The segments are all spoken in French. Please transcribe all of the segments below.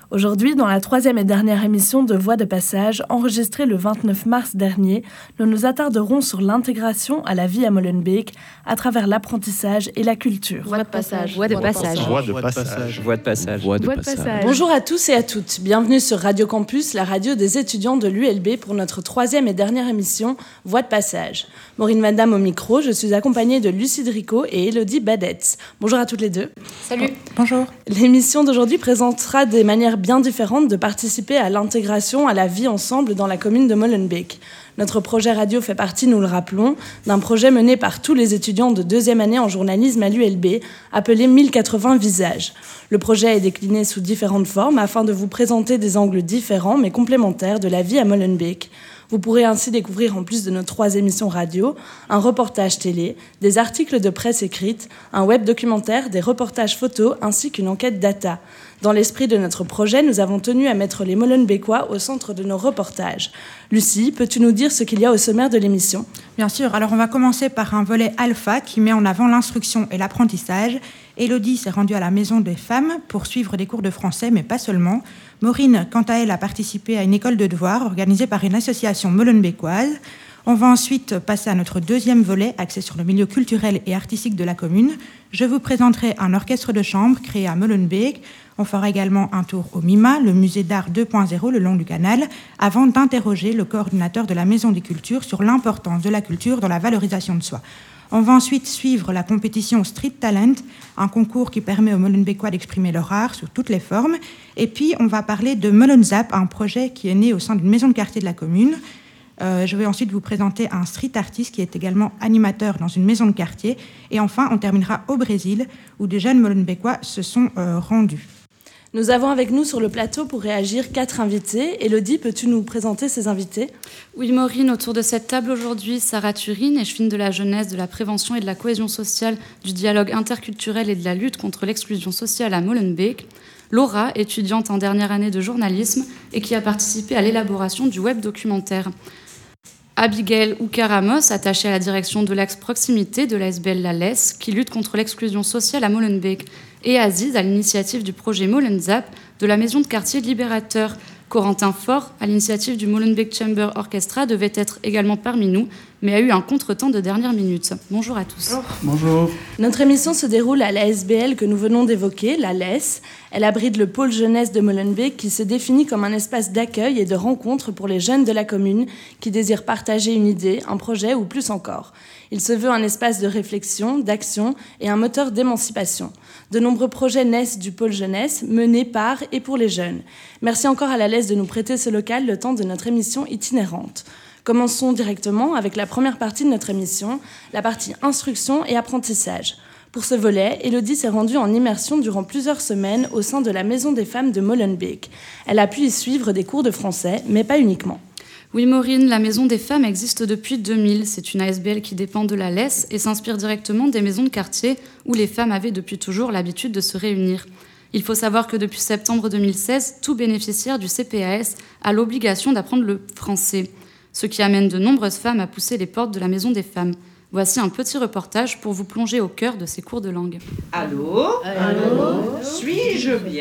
Aujourd'hui, dans la troisième et dernière émission de Voix de Passage, enregistrée le 29 mars dernier, nous nous attarderons sur l'intégration à la vie à Molenbeek à travers l'apprentissage et la culture. Voix de passage. Voix de passage. Voix de passage. Voix de passage. Voix de passage. Bonjour à tous et à toutes. Bienvenue sur Radio Campus, la radio des étudiants de l'ULB pour notre troisième et dernière émission Voix de Passage. Maureen Madame au micro, je suis accompagnée de Lucie Dricot et Élodie Badetz. Bonjour à toutes les deux. Salut. Bonjour. L'émission d'aujourd'hui présentera des manières bien différentes de participer à l'intégration, à la vie ensemble dans la commune de Molenbeek. Notre projet radio fait partie, nous le rappelons, d'un projet mené par tous les étudiants de deuxième année en journalisme à l'ULB, appelé 1080 visages. Le projet est décliné sous différentes formes afin de vous présenter des angles différents mais complémentaires de la vie à Molenbeek. Vous pourrez ainsi découvrir, en plus de nos 3 émissions radio, un reportage télé, des articles de presse écrite, un web documentaire, des reportages photos ainsi qu'une enquête data. Dans l'esprit de notre projet, nous avons tenu à mettre les Molenbeekois au centre de nos reportages. Lucie, peux-tu nous dire ce qu'il y a au sommaire de l'émission ? Bien sûr, alors on va commencer par un volet alpha qui met en avant l'instruction et l'apprentissage. Élodie s'est rendue à la Maison des Femmes pour suivre des cours de français, mais pas seulement. Maureen, quant à elle, a participé à une école de devoirs organisée par une association molenbeekoise. On va ensuite passer à notre deuxième volet, axé sur le milieu culturel et artistique de la commune. Je vous présenterai un orchestre de chambre créé à Molenbeek. On fera également un tour au MIMA, le musée d'art 2.0 le long du canal, avant d'interroger le coordinateur de la Maison des Cultures sur l'importance de la culture dans la valorisation de soi. On va ensuite suivre la compétition Street Talent, un concours qui permet aux Molenbeekois d'exprimer leur art sous toutes les formes. Et puis, on va parler de Molenzap, un projet qui est né au sein d'une maison de quartier de la commune. Je vais ensuite vous présenter un street artiste qui est également animateur dans une maison de quartier. Et enfin, on terminera au Brésil, où des jeunes Molenbeekois se sont rendus. Nous avons avec nous sur le plateau pour réagir 4 invités. Élodie, peux-tu nous présenter ces invités ? Oui, Maureen, autour de cette table aujourd'hui, Sarah Turine, échevine de la jeunesse, de la prévention et de la cohésion sociale, du dialogue interculturel et de la lutte contre l'exclusion sociale à Molenbeek. Laura, étudiante en dernière année de journalisme et qui a participé à l'élaboration du web documentaire. Abigail Oukaramos, attachée à la direction de l'axe proximité de l'ASBL La Lesse, qui lutte contre l'exclusion sociale à Molenbeek. Et Aziz, à l'initiative du projet Molenzap de la maison de quartier Libérateur. Corentin Faure, à l'initiative du Molenbeek Chamber Orchestra, devait être également parmi nous, mais a eu un contretemps de dernière minute. Bonjour à tous. Bonjour. Notre émission se déroule à l'ASBL que nous venons d'évoquer, la Lesse. Elle abrite le pôle jeunesse de Molenbeek qui se définit comme un espace d'accueil et de rencontre pour les jeunes de la commune qui désirent partager une idée, un projet ou plus encore. Il se veut un espace de réflexion, d'action et un moteur d'émancipation. De nombreux projets naissent du pôle jeunesse, menés par et pour les jeunes. Merci encore à la Lesse de nous prêter ce local le temps de notre émission itinérante. Commençons directement avec la première partie de notre émission, la partie instruction et apprentissage. Pour ce volet, Élodie s'est rendue en immersion durant plusieurs semaines au sein de la Maison des Femmes de Molenbeek. Elle a pu y suivre des cours de français, mais pas uniquement. Oui, Maureen, la Maison des Femmes existe depuis 2000. C'est une ASBL qui dépend de la Lesse et s'inspire directement des maisons de quartier où les femmes avaient depuis toujours l'habitude de se réunir. Il faut savoir que depuis septembre 2016, tout bénéficiaire du CPAS a l'obligation d'apprendre le français, ce qui amène de nombreuses femmes à pousser les portes de la Maison des Femmes. Voici un petit reportage pour vous plonger au cœur de ces cours de langue. Allô ? Allô ? Suis-je bien ?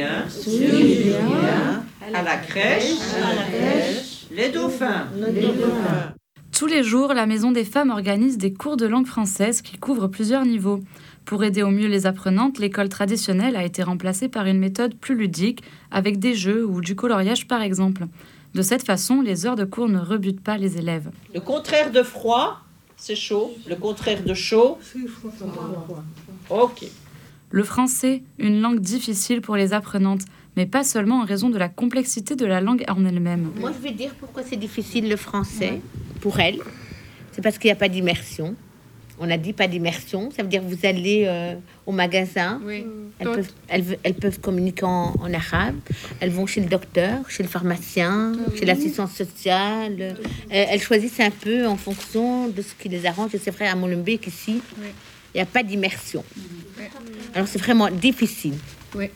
À la crèche ? Les dauphins. Tous les jours, la Maison des Femmes organise des cours de langue française qui couvrent plusieurs niveaux. Pour aider au mieux les apprenantes, l'école traditionnelle a été remplacée par une méthode plus ludique, avec des jeux ou du coloriage par exemple. De cette façon, les heures de cours ne rebutent pas les élèves. Le contraire de froid, c'est chaud. Le contraire de chaud, c'est froid. Ok. Le français, une langue difficile pour les apprenantes, mais pas seulement en raison de la complexité de la langue en elle-même. Moi, je vais dire pourquoi c'est difficile le français, pour elles. C'est parce qu'il n'y a pas d'immersion. On a dit pas d'immersion, ça veut dire que vous allez au magasin, oui. Elles peuvent communiquer en arabe, elles vont chez le docteur, chez le pharmacien, chez l'assistance sociale. Elles choisissent un peu en fonction de ce qui les arrange. Et c'est vrai, à Molenbeek, ici, il n'y a pas d'immersion. Alors, c'est vraiment difficile. Oui.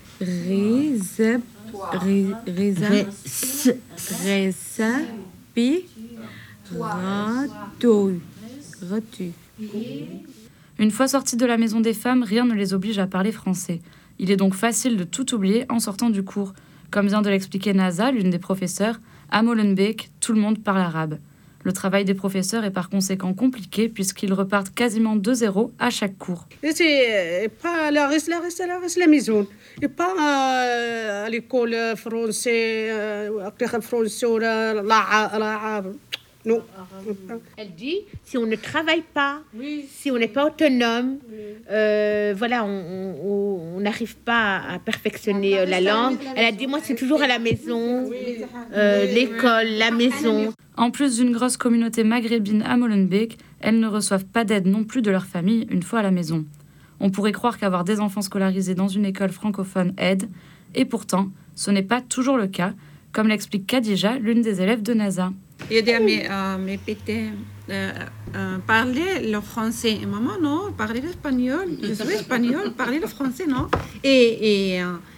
Une fois sortis de la Maison des Femmes, rien ne les oblige à parler français. Il est donc facile de tout oublier en sortant du cours. Comme vient de l'expliquer Naza, l'une des professeurs, à Molenbeek, tout le monde parle arabe. Le travail des professeurs est par conséquent compliqué puisqu'ils repartent quasiment de zéro à chaque cours. C'est pas la maison. Et pas à l'école française, non. Elle dit, si on ne travaille pas, si on n'est pas autonome, voilà, on n'arrive pas à perfectionner la langue. Elle a dit, moi, c'est toujours à la maison, l'école, la maison. En plus d'une grosse communauté maghrébine à Molenbeek, elles ne reçoivent pas d'aide non plus de leur famille une fois à la maison. On pourrait croire qu'avoir des enfants scolarisés dans une école francophone aide, et pourtant, ce n'est pas toujours le cas, comme l'explique Khadija, l'une des élèves de Naza. Il y a mes petits parler le français. Maman, non, parler l'espagnol. Je suis espagnol, parler le français, non. Et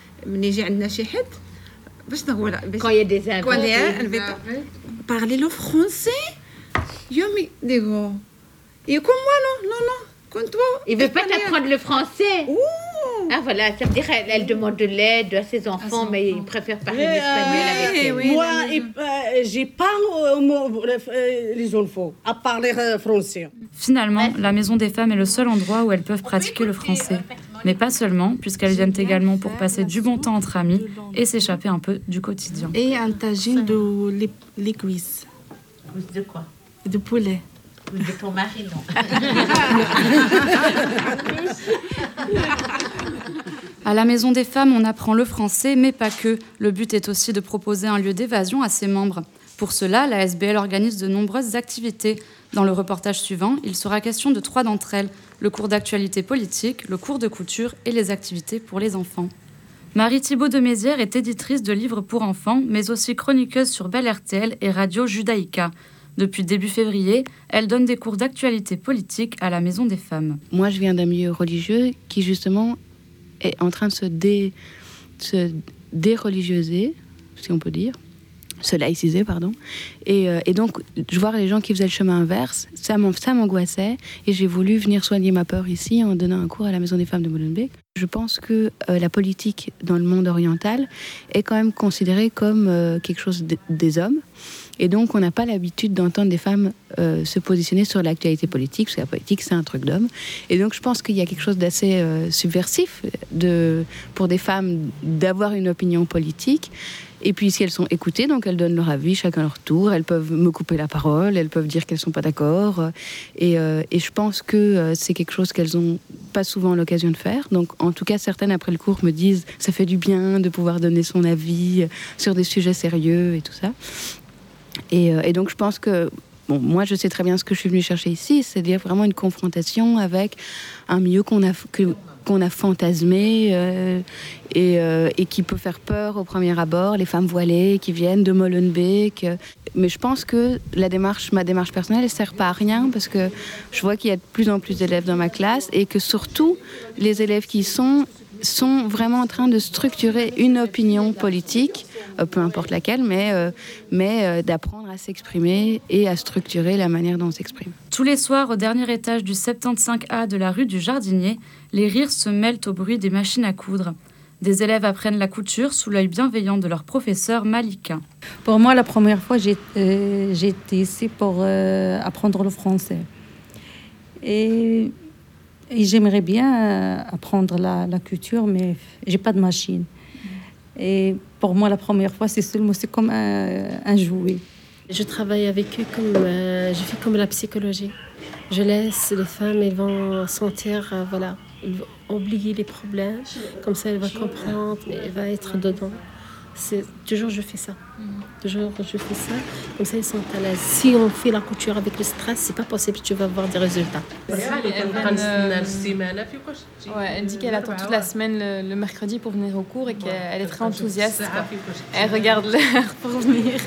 quand il y a des invités, parler le français. Je me digo, et comme moi, non. Comme toi. Il ne veut pas t'apprendre le français. Ah voilà, ça veut dire qu'elle demande de l'aide à ses enfants, mais il préfère parler l'espagnol avec elle. Moi, j'ai pas les enfants à parler français. Finalement, la Maison des Femmes est le seul endroit où elles peuvent pratiquer le français. Mais pas seulement, puisqu'elles viennent également pour passer du bon temps entre amis et s'échapper un peu du quotidien. Et un tagine de les cuisses. Cuisses de quoi? De poulet. De ton mari, non. À la Maison des Femmes, on apprend le français, mais pas que. Le but est aussi de proposer un lieu d'évasion à ses membres. Pour cela, la SBL organise de nombreuses activités. Dans le reportage suivant, il sera question de 3 d'entre elles. Le cours d'actualité politique, le cours de couture et les activités pour les enfants. Marie Thibault de Mézières est éditrice de livres pour enfants, mais aussi chroniqueuse sur Bel RTL et Radio Judaïka. Depuis début février, elle donne des cours d'actualité politique à la Maison des Femmes. Moi, je viens d'un milieu religieux qui, justement, est en train de se déreligieuser, si on peut dire, se laïciser, pardon. Et donc, je vois les gens qui faisaient le chemin inverse, ça m'angoissait, et j'ai voulu venir soigner ma peur ici en donnant un cours à la Maison des Femmes de Molenbeek. Je pense que la politique dans le monde oriental est quand même considérée comme quelque chose des hommes. Et donc, on n'a pas l'habitude d'entendre des femmes se positionner sur l'actualité politique, parce que la politique, c'est un truc d'homme. Et donc, je pense qu'il y a quelque chose d'assez subversif pour des femmes d'avoir une opinion politique. Et puis, si elles sont écoutées, donc elles donnent leur avis, chacun leur tour. Elles peuvent me couper la parole, elles peuvent dire qu'elles ne sont pas d'accord. Et je pense que c'est quelque chose qu'elles n'ont pas souvent l'occasion de faire. Donc, en tout cas, certaines, après le cours, me disent « ça fait du bien de pouvoir donner son avis sur des sujets sérieux et tout ça ». Et donc, je pense que, bon, moi, je sais très bien ce que je suis venue chercher ici, c'est-à-dire vraiment une confrontation avec un milieu qu'on a fantasmé et qui peut faire peur au premier abord, les femmes voilées qui viennent de Molenbeek. Mais je pense que ma démarche personnelle ne sert pas à rien parce que je vois qu'il y a de plus en plus d'élèves dans ma classe et que surtout, les élèves qui sont vraiment en train de structurer une opinion politique, peu importe laquelle, mais d'apprendre à s'exprimer et à structurer la manière dont on s'exprime. Tous les soirs, au dernier étage du 75A de la rue du Jardinier, les rires se mêlent au bruit des machines à coudre. Des élèves apprennent la couture sous l'œil bienveillant de leur professeur Malika. Pour moi, la première fois, j'étais ici pour apprendre le français. Et j'aimerais bien apprendre la couture, mais j'ai pas de machine. Et pour moi, la première fois, c'est comme un jouet. Je travaille avec eux je fais comme la psychologie. Je laisse les femmes, elles vont sentir, elles vont oublier les problèmes. Comme ça, elles vont comprendre, elles vont être dedans. Toujours, je fais ça. Comme ça, ils sont à l'aise. Si on fait la couture avec le stress, c'est pas possible que tu vas avoir des résultats. Elle dit qu'elle attend toute la semaine le mercredi pour venir au cours et qu'elle est très enthousiaste. Elle regarde l'heure pour venir.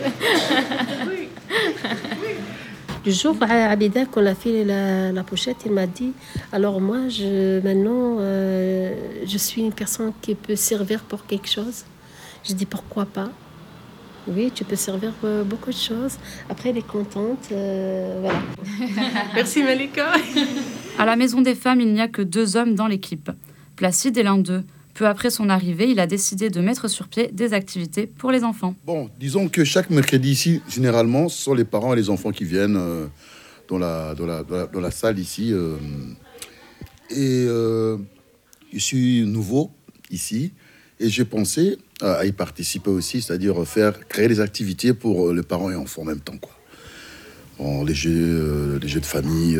Le jour à Abida, qu'on a fait la pochette, il m'a dit, alors moi, maintenant, je suis une personne qui peut servir pour quelque chose. Je dis pourquoi pas. Oui, tu peux servir beaucoup de choses. Après, elle est contente. Voilà. Merci Malika. À la Maison des Femmes, il n'y a que 2 hommes dans l'équipe. Placide est l'un d'eux. Peu après son arrivée, il a décidé de mettre sur pied des activités pour les enfants. Bon, disons que chaque mercredi ici, généralement, ce sont les parents et les enfants qui viennent dans la salle ici. Je suis nouveau ici et j'ai pensé à y participer aussi, c'est-à-dire créer des activités pour les parents et enfants en même temps, quoi. Bon, les jeux de famille,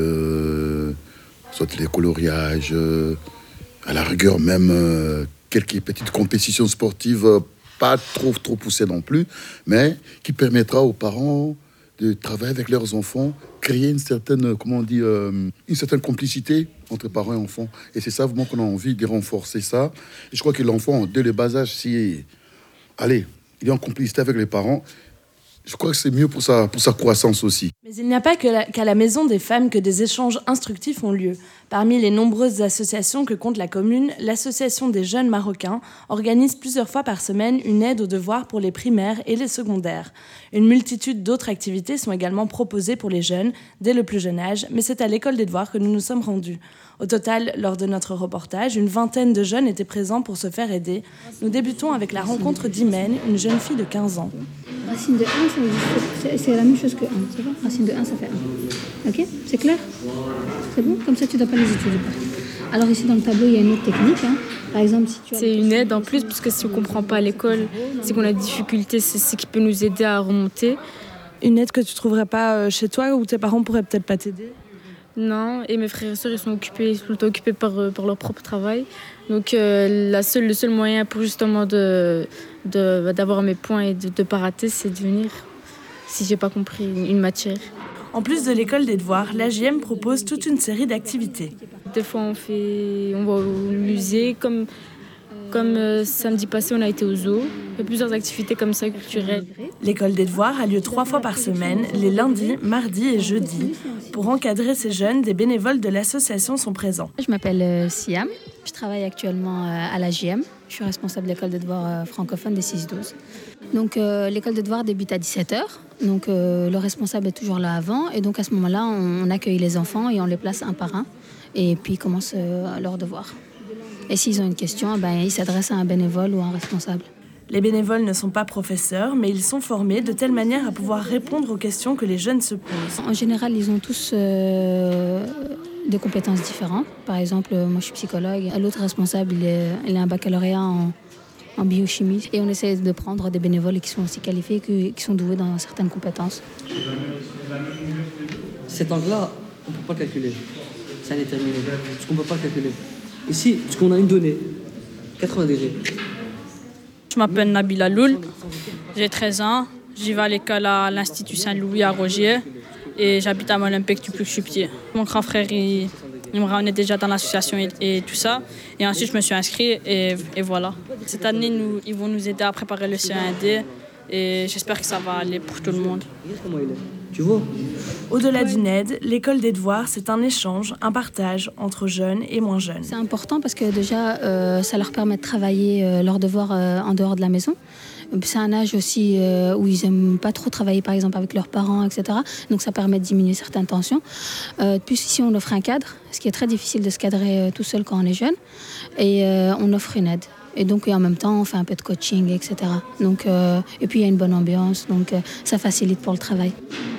soit les coloriages, à la rigueur même quelques petites compétitions sportives, pas trop poussées non plus, mais qui permettra aux parents de travailler avec leurs enfants, créer une certaine, une certaine complicité entre parents et enfants. Et c'est ça vraiment qu'on a envie de renforcer ça. Et je crois que l'enfant, dès le bas âge, il est en complicité avec les parents, je crois que c'est mieux pour sa croissance aussi. Mais il n'y a pas qu'à la Maison des femmes que des échanges instructifs ont lieu. Parmi les nombreuses associations que compte la commune, l'Association des jeunes marocains organise plusieurs fois par semaine une aide aux devoirs pour les primaires et les secondaires. Une multitude d'autres activités sont également proposées pour les jeunes dès le plus jeune âge, mais c'est à l'école des devoirs que nous nous sommes rendus. Au total, lors de notre reportage, une vingtaine de jeunes étaient présents pour se faire aider. Nous débutons avec la rencontre d'Imen, une jeune fille de 15 ans. Racine de 1, c'est la même chose que 1, c'est bon ? Racine de 1, ça fait 1. Ok ? C'est clair ? C'est bon ? Comme ça, tu ne dois pas les étudier. Alors ici, dans le tableau, il y a une autre technique. Par exemple, si tu as... C'est une aide en plus, parce que si on ne comprend pas à l'école, c'est qu'on a des difficultés, c'est ce qui peut nous aider à remonter. Une aide que tu ne trouverais pas chez toi, ou tes parents pourraient peut-être pas t'aider ? Non, et mes frères et sœurs, ils sont tout le temps occupés par leur propre travail. Donc le seul moyen pour justement d'avoir mes points et de ne pas rater, c'est de venir, si j'ai pas compris, une matière. En plus de l'école des devoirs, l'AJM propose toute une série d'activités. Des fois, on va au musée, comme samedi passé, on a été au zoo. Il y a plusieurs activités comme ça, culturelles. L'école des devoirs a lieu 3 fois par semaine, les lundis, mardis et jeudis. Pour encadrer ces jeunes, des bénévoles de l'association sont présents. Je m'appelle Siam, je travaille actuellement à l'AJM. Je suis responsable de l'école des devoirs francophone des 6-12. Donc l'école des devoirs débute à 17h. Donc le responsable est toujours là avant. Et donc à ce moment-là, on accueille les enfants et on les place un par un. Et puis ils commencent leurs devoirs. Et s'ils ont une question, ils s'adressent à un bénévole ou à un responsable. Les bénévoles ne sont pas professeurs, mais ils sont formés de telle manière à pouvoir répondre aux questions que les jeunes se posent. En général, ils ont tous des compétences différentes. Par exemple, moi je suis psychologue. L'autre responsable, il a un baccalauréat en biochimie. Et on essaie de prendre des bénévoles qui sont aussi qualifiés, qui sont doués dans certaines compétences. Cet angle-là, on ne peut pas le calculer. C'est indéterminé. Ce qu'on ne peut pas calculer. Ici, parce qu'on a une donnée, 80 degrés. Je m'appelle Nabila Loul, j'ai 13 ans, j'y vais à l'école à l'Institut Saint-Louis à Rogier et j'habite à Molenbeek depuis que je suis petit. Mon grand frère, il me ramenait déjà dans l'association et tout ça. Et ensuite, je me suis inscrit et voilà. Cette année, ils vont nous aider à préparer le CE1D et j'espère que ça va aller pour tout le monde. Comment il est ? Tu vois ? Au-delà d'une aide, l'école des devoirs, c'est un échange, un partage entre jeunes et moins jeunes. C'est important parce que déjà, ça leur permet de travailler leurs devoirs en dehors de la maison. C'est un âge aussi où ils n'aiment pas trop travailler, par exemple, avec leurs parents, etc. Donc ça permet de diminuer certaines tensions. Puis ici, on offre un cadre, ce qui est très difficile de se cadrer tout seul quand on est jeune. Et on offre une aide. Et donc, en même temps, on fait un peu de coaching, etc. Donc, et puis, il y a une bonne ambiance, donc ça facilite pour le travail.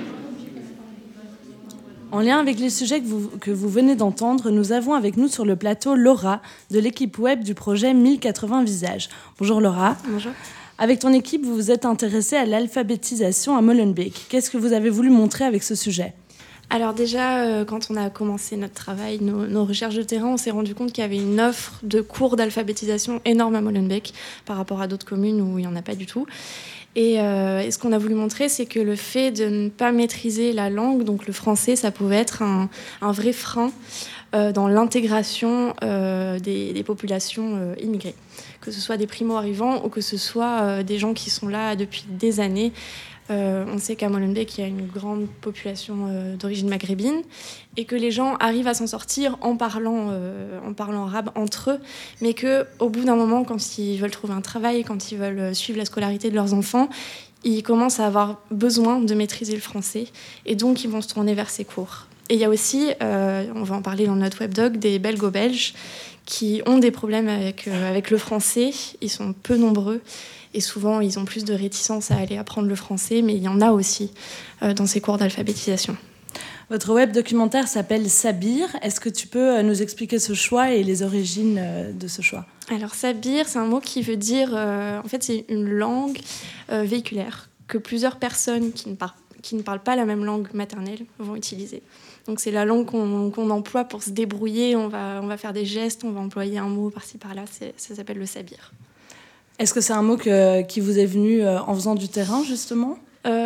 En lien avec les sujets que vous venez d'entendre, nous avons avec nous sur le plateau Laura, de l'équipe web du projet 1080 visages. Bonjour Laura. Bonjour. Avec ton équipe, vous vous êtes intéressée à l'alphabétisation à Molenbeek. Qu'est-ce que vous avez voulu montrer avec ce sujet ? Alors déjà, quand on a commencé notre travail, nos recherches de terrain, on s'est rendu compte qu'il y avait une offre de cours d'alphabétisation énorme à Molenbeek par rapport à d'autres communes où il n'y en a pas du tout. Et ce qu'on a voulu montrer, c'est que le fait de ne pas maîtriser la langue, donc le français, ça pouvait être un vrai frein dans l'intégration des populations immigrées. Que ce soit des primo-arrivants ou que ce soit des gens qui sont là depuis des années. On sait qu'à Molenbeek, il y a une grande population d'origine maghrébine et que les gens arrivent à s'en sortir en parlant arabe entre eux, mais qu'au bout d'un moment, quand ils veulent trouver un travail, quand ils veulent suivre la scolarité de leurs enfants, ils commencent à avoir besoin de maîtriser le français et donc ils vont se tourner vers ces cours. Et il y a aussi, on va en parler dans notre webdoc, des belgo-belges qui ont des problèmes avec le français. Ils sont peu nombreux et souvent ils ont plus de réticence à aller apprendre le français, mais il y en a aussi dans ces cours d'alphabétisation. Votre web documentaire s'appelle Sabir. Est-ce que tu peux nous expliquer ce choix et les origines de ce choix ? Alors Sabir, c'est un mot qui veut dire, en fait c'est une langue véhiculaire que plusieurs personnes qui ne parlent pas la même langue maternelle vont utiliser. Donc c'est la langue qu'on emploie pour se débrouiller, on va faire des gestes, on va employer un mot par-ci par-là, ça s'appelle le sabir. Est-ce que c'est un mot qui vous est venu en faisant du terrain justement ?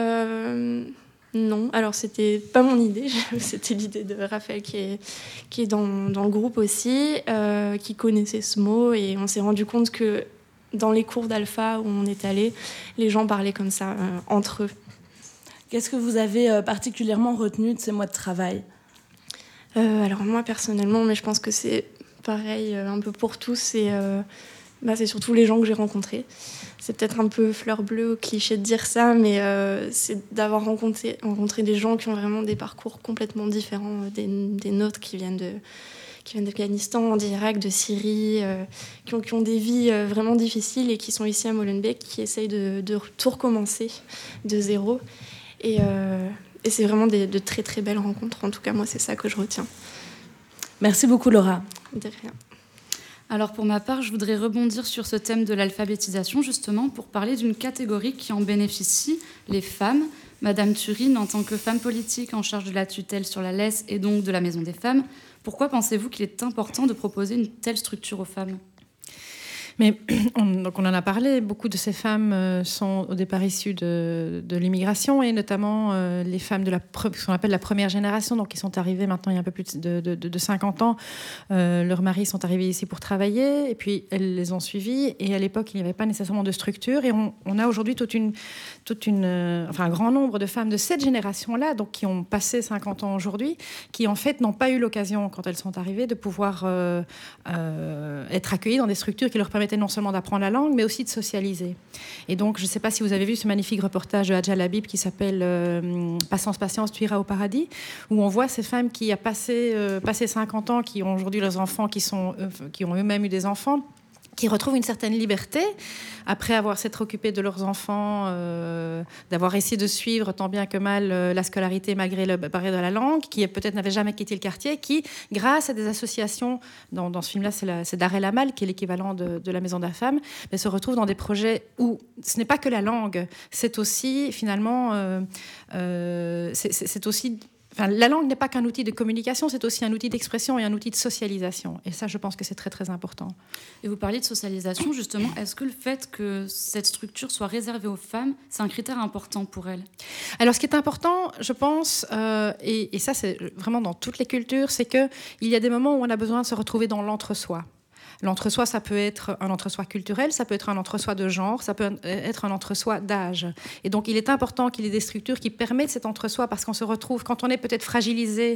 Non, alors c'était pas mon idée, c'était l'idée de Raphaël qui est dans le groupe aussi, qui connaissait ce mot, et on s'est rendu compte que dans les cours d'alpha où on est allé, les gens parlaient comme ça entre eux. Qu'est-ce que vous avez particulièrement retenu de ces mois de travail ? Alors moi personnellement, mais je pense que c'est pareil un peu pour tous, c'est surtout les gens que j'ai rencontrés. C'est peut-être un peu fleur bleue au cliché de dire ça, mais c'est d'avoir rencontré des gens qui ont vraiment des parcours complètement différents des nôtres, qui viennent d'Afghanistan, d'Irak, de Syrie, qui ont des vies vraiment difficiles et qui sont ici à Molenbeek, qui essayent de tout recommencer de zéro. Et c'est vraiment de très très belles rencontres. En tout cas, moi, c'est ça que je retiens. Merci beaucoup, Laura. De rien. Alors pour ma part, je voudrais rebondir sur ce thème de l'alphabétisation, justement, pour parler d'une catégorie qui en bénéficie, les femmes. Madame Thurine, en tant que femme politique en charge de la tutelle sur la LES et donc de la Maison des femmes, pourquoi pensez-vous qu'il est important de proposer une telle structure aux femmes ? Mais donc on en a parlé, beaucoup de ces femmes sont au départ issues de l'immigration, et notamment les femmes de ce qu'on appelle la première génération, donc qui sont arrivées maintenant il y a un peu plus de 50 ans. Leurs maris sont arrivés ici pour travailler, et puis elles les ont suivis, et à l'époque il n'y avait pas nécessairement de structure, et on a aujourd'hui un grand nombre de femmes de cette génération-là, donc qui ont passé 50 ans aujourd'hui, qui en fait n'ont pas eu l'occasion, quand elles sont arrivées, de pouvoir être accueillies dans des structures qui leur permettent non seulement d'apprendre la langue, mais aussi de socialiser. Et donc, je ne sais pas si vous avez vu ce magnifique reportage de Hadja Labib qui s'appelle « Patience, tu iras au paradis », où on voit ces femmes qui ont passé 50 ans, qui ont aujourd'hui leurs enfants, qui ont eux-mêmes eu des enfants, qui retrouvent une certaine liberté après avoir s'être occupés de leurs enfants, d'avoir essayé de suivre tant bien que mal la scolarité malgré le barrière de la langue, qui peut-être n'avait jamais quitté le quartier, qui, grâce à des associations, dans ce film-là, c'est Dar el Amal, qui est l'équivalent de la Maison de la Femme, mais se retrouvent dans des projets où ce n'est pas que la langue, c'est aussi finalement, c'est aussi... Enfin, la langue n'est pas qu'un outil de communication, c'est aussi un outil d'expression et un outil de socialisation. Et ça, je pense que c'est très, très important. Et vous parliez de socialisation, justement. Est-ce que le fait que cette structure soit réservée aux femmes, c'est un critère important pour elles ? Alors, ce qui est important, je pense, et ça, c'est vraiment dans toutes les cultures, c'est qu'il y a des moments où on a besoin de se retrouver dans l'entre-soi. L'entre-soi, ça peut être un entre-soi culturel, ça peut être un entre-soi de genre, ça peut être un entre-soi d'âge. Et donc, il est important qu'il y ait des structures qui permettent cet entre-soi, parce qu'on se retrouve, quand on est peut-être fragilisé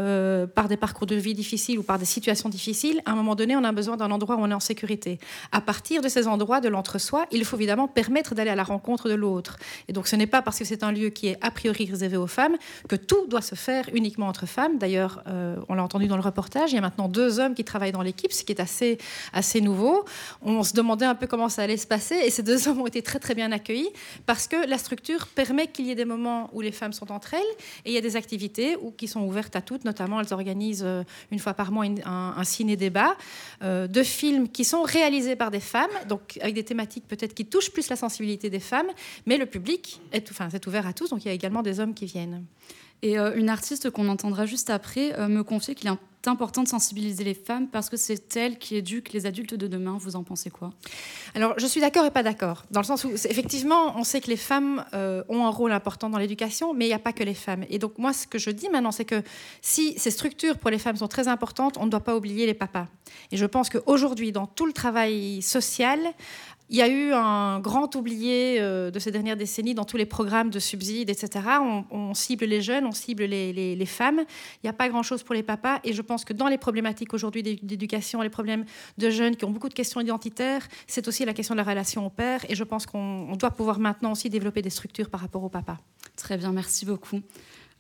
par des parcours de vie difficiles ou par des situations difficiles, à un moment donné, on a besoin d'un endroit où on est en sécurité. À partir de ces endroits de l'entre-soi, il faut évidemment permettre d'aller à la rencontre de l'autre. Et donc, ce n'est pas parce que c'est un lieu qui est a priori réservé aux femmes que tout doit se faire uniquement entre femmes. D'ailleurs, on l'a entendu dans le reportage, il y a maintenant 2 hommes qui travaillent dans l'équipe, ce qui est assez nouveau. On se demandait un peu comment ça allait se passer, et ces 2 hommes ont été très très bien accueillis, parce que la structure permet qu'il y ait des moments où les femmes sont entre elles, et il y a des activités qui sont ouvertes à toutes, notamment elles organisent une fois par mois un ciné-débat de films qui sont réalisés par des femmes, donc avec des thématiques peut-être qui touchent plus la sensibilité des femmes, mais le public c'est ouvert à tous, donc il y a également des hommes qui viennent. Et une artiste qu'on entendra juste après me confiait qu'il est important de sensibiliser les femmes parce que c'est elles qui éduquent les adultes de demain. Vous en pensez quoi ? Alors, je suis d'accord et pas d'accord, dans le sens où, effectivement, on sait que les femmes ont un rôle important dans l'éducation, mais il n'y a pas que les femmes. Et donc, moi, ce que je dis maintenant, c'est que si ces structures pour les femmes sont très importantes, on ne doit pas oublier les papas. Et je pense qu'aujourd'hui, dans tout le travail social, il y a eu un grand oublié de ces dernières décennies dans tous les programmes de subsides, etc. On cible les jeunes, on cible les femmes. Il n'y a pas grand-chose pour les papas. Et je pense que dans les problématiques aujourd'hui d'éducation, les problèmes de jeunes qui ont beaucoup de questions identitaires, c'est aussi la question de la relation au père. Et je pense qu'on doit pouvoir maintenant aussi développer des structures par rapport au papa. Très bien, merci beaucoup.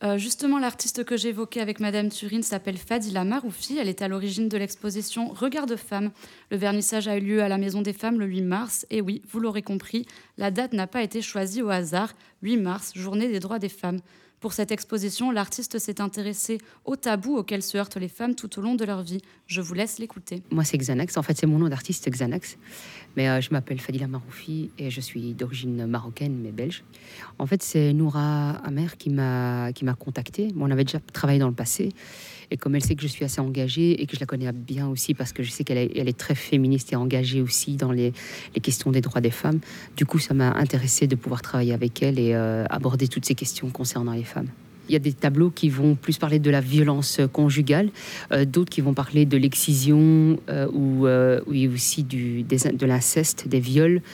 Justement, l'artiste que j'évoquais avec Madame Turine s'appelle Fadila Maroufi. Elle est à l'origine de l'exposition Regard de femmes. Le vernissage a eu lieu à la Maison des Femmes le 8 mars. Et oui, vous l'aurez compris, la date n'a pas été choisie au hasard. 8 mars, journée des droits des femmes. Pour cette exposition, l'artiste s'est intéressée aux tabous auxquels se heurtent les femmes tout au long de leur vie. Je vous laisse l'écouter. Moi, c'est Xanax. En fait, c'est mon nom d'artiste, Xanax. Mais je m'appelle Fadila Maroufi et je suis d'origine marocaine, mais belge. En fait, c'est Noura Amer qui m'a contactée. Bon, on avait déjà travaillé dans le passé. Et comme elle sait que je suis assez engagée et que je la connais bien aussi parce que je sais qu'elle est très féministe et engagée aussi dans les questions des droits des femmes, du coup, ça m'a intéressée de pouvoir travailler avec elle et aborder toutes ces questions concernant les femmes. Il y a des tableaux qui vont plus parler de la violence conjugale, d'autres qui vont parler de l'excision ou aussi de l'inceste, des viols.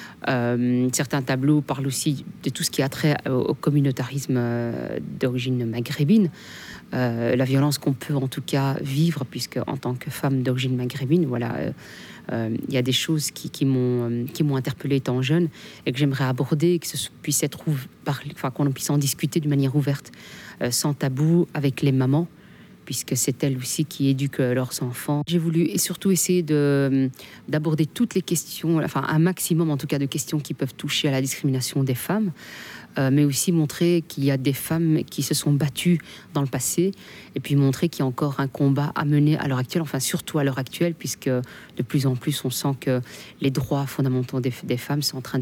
Certains tableaux parlent aussi de tout ce qui a trait au communautarisme d'origine maghrébine. La violence qu'on peut en tout cas vivre, puisque en tant que femme d'origine maghrébine, voilà, il y a des choses qui m'ont interpellée étant jeune et que j'aimerais aborder, que ce puisse être qu'on puisse en discuter d'une manière ouverte, sans tabou, avec les mamans, puisque c'est elles aussi qui éduquent leurs enfants. J'ai voulu et surtout essayer d'aborder toutes les questions, enfin un maximum en tout cas de questions qui peuvent toucher à la discrimination des femmes, mais aussi montrer qu'il y a des femmes qui se sont battues dans le passé, et puis montrer qu'il y a encore un combat à mener à l'heure actuelle, enfin surtout à l'heure actuelle, puisque de plus en plus on sent que les droits fondamentaux des femmes sont en train de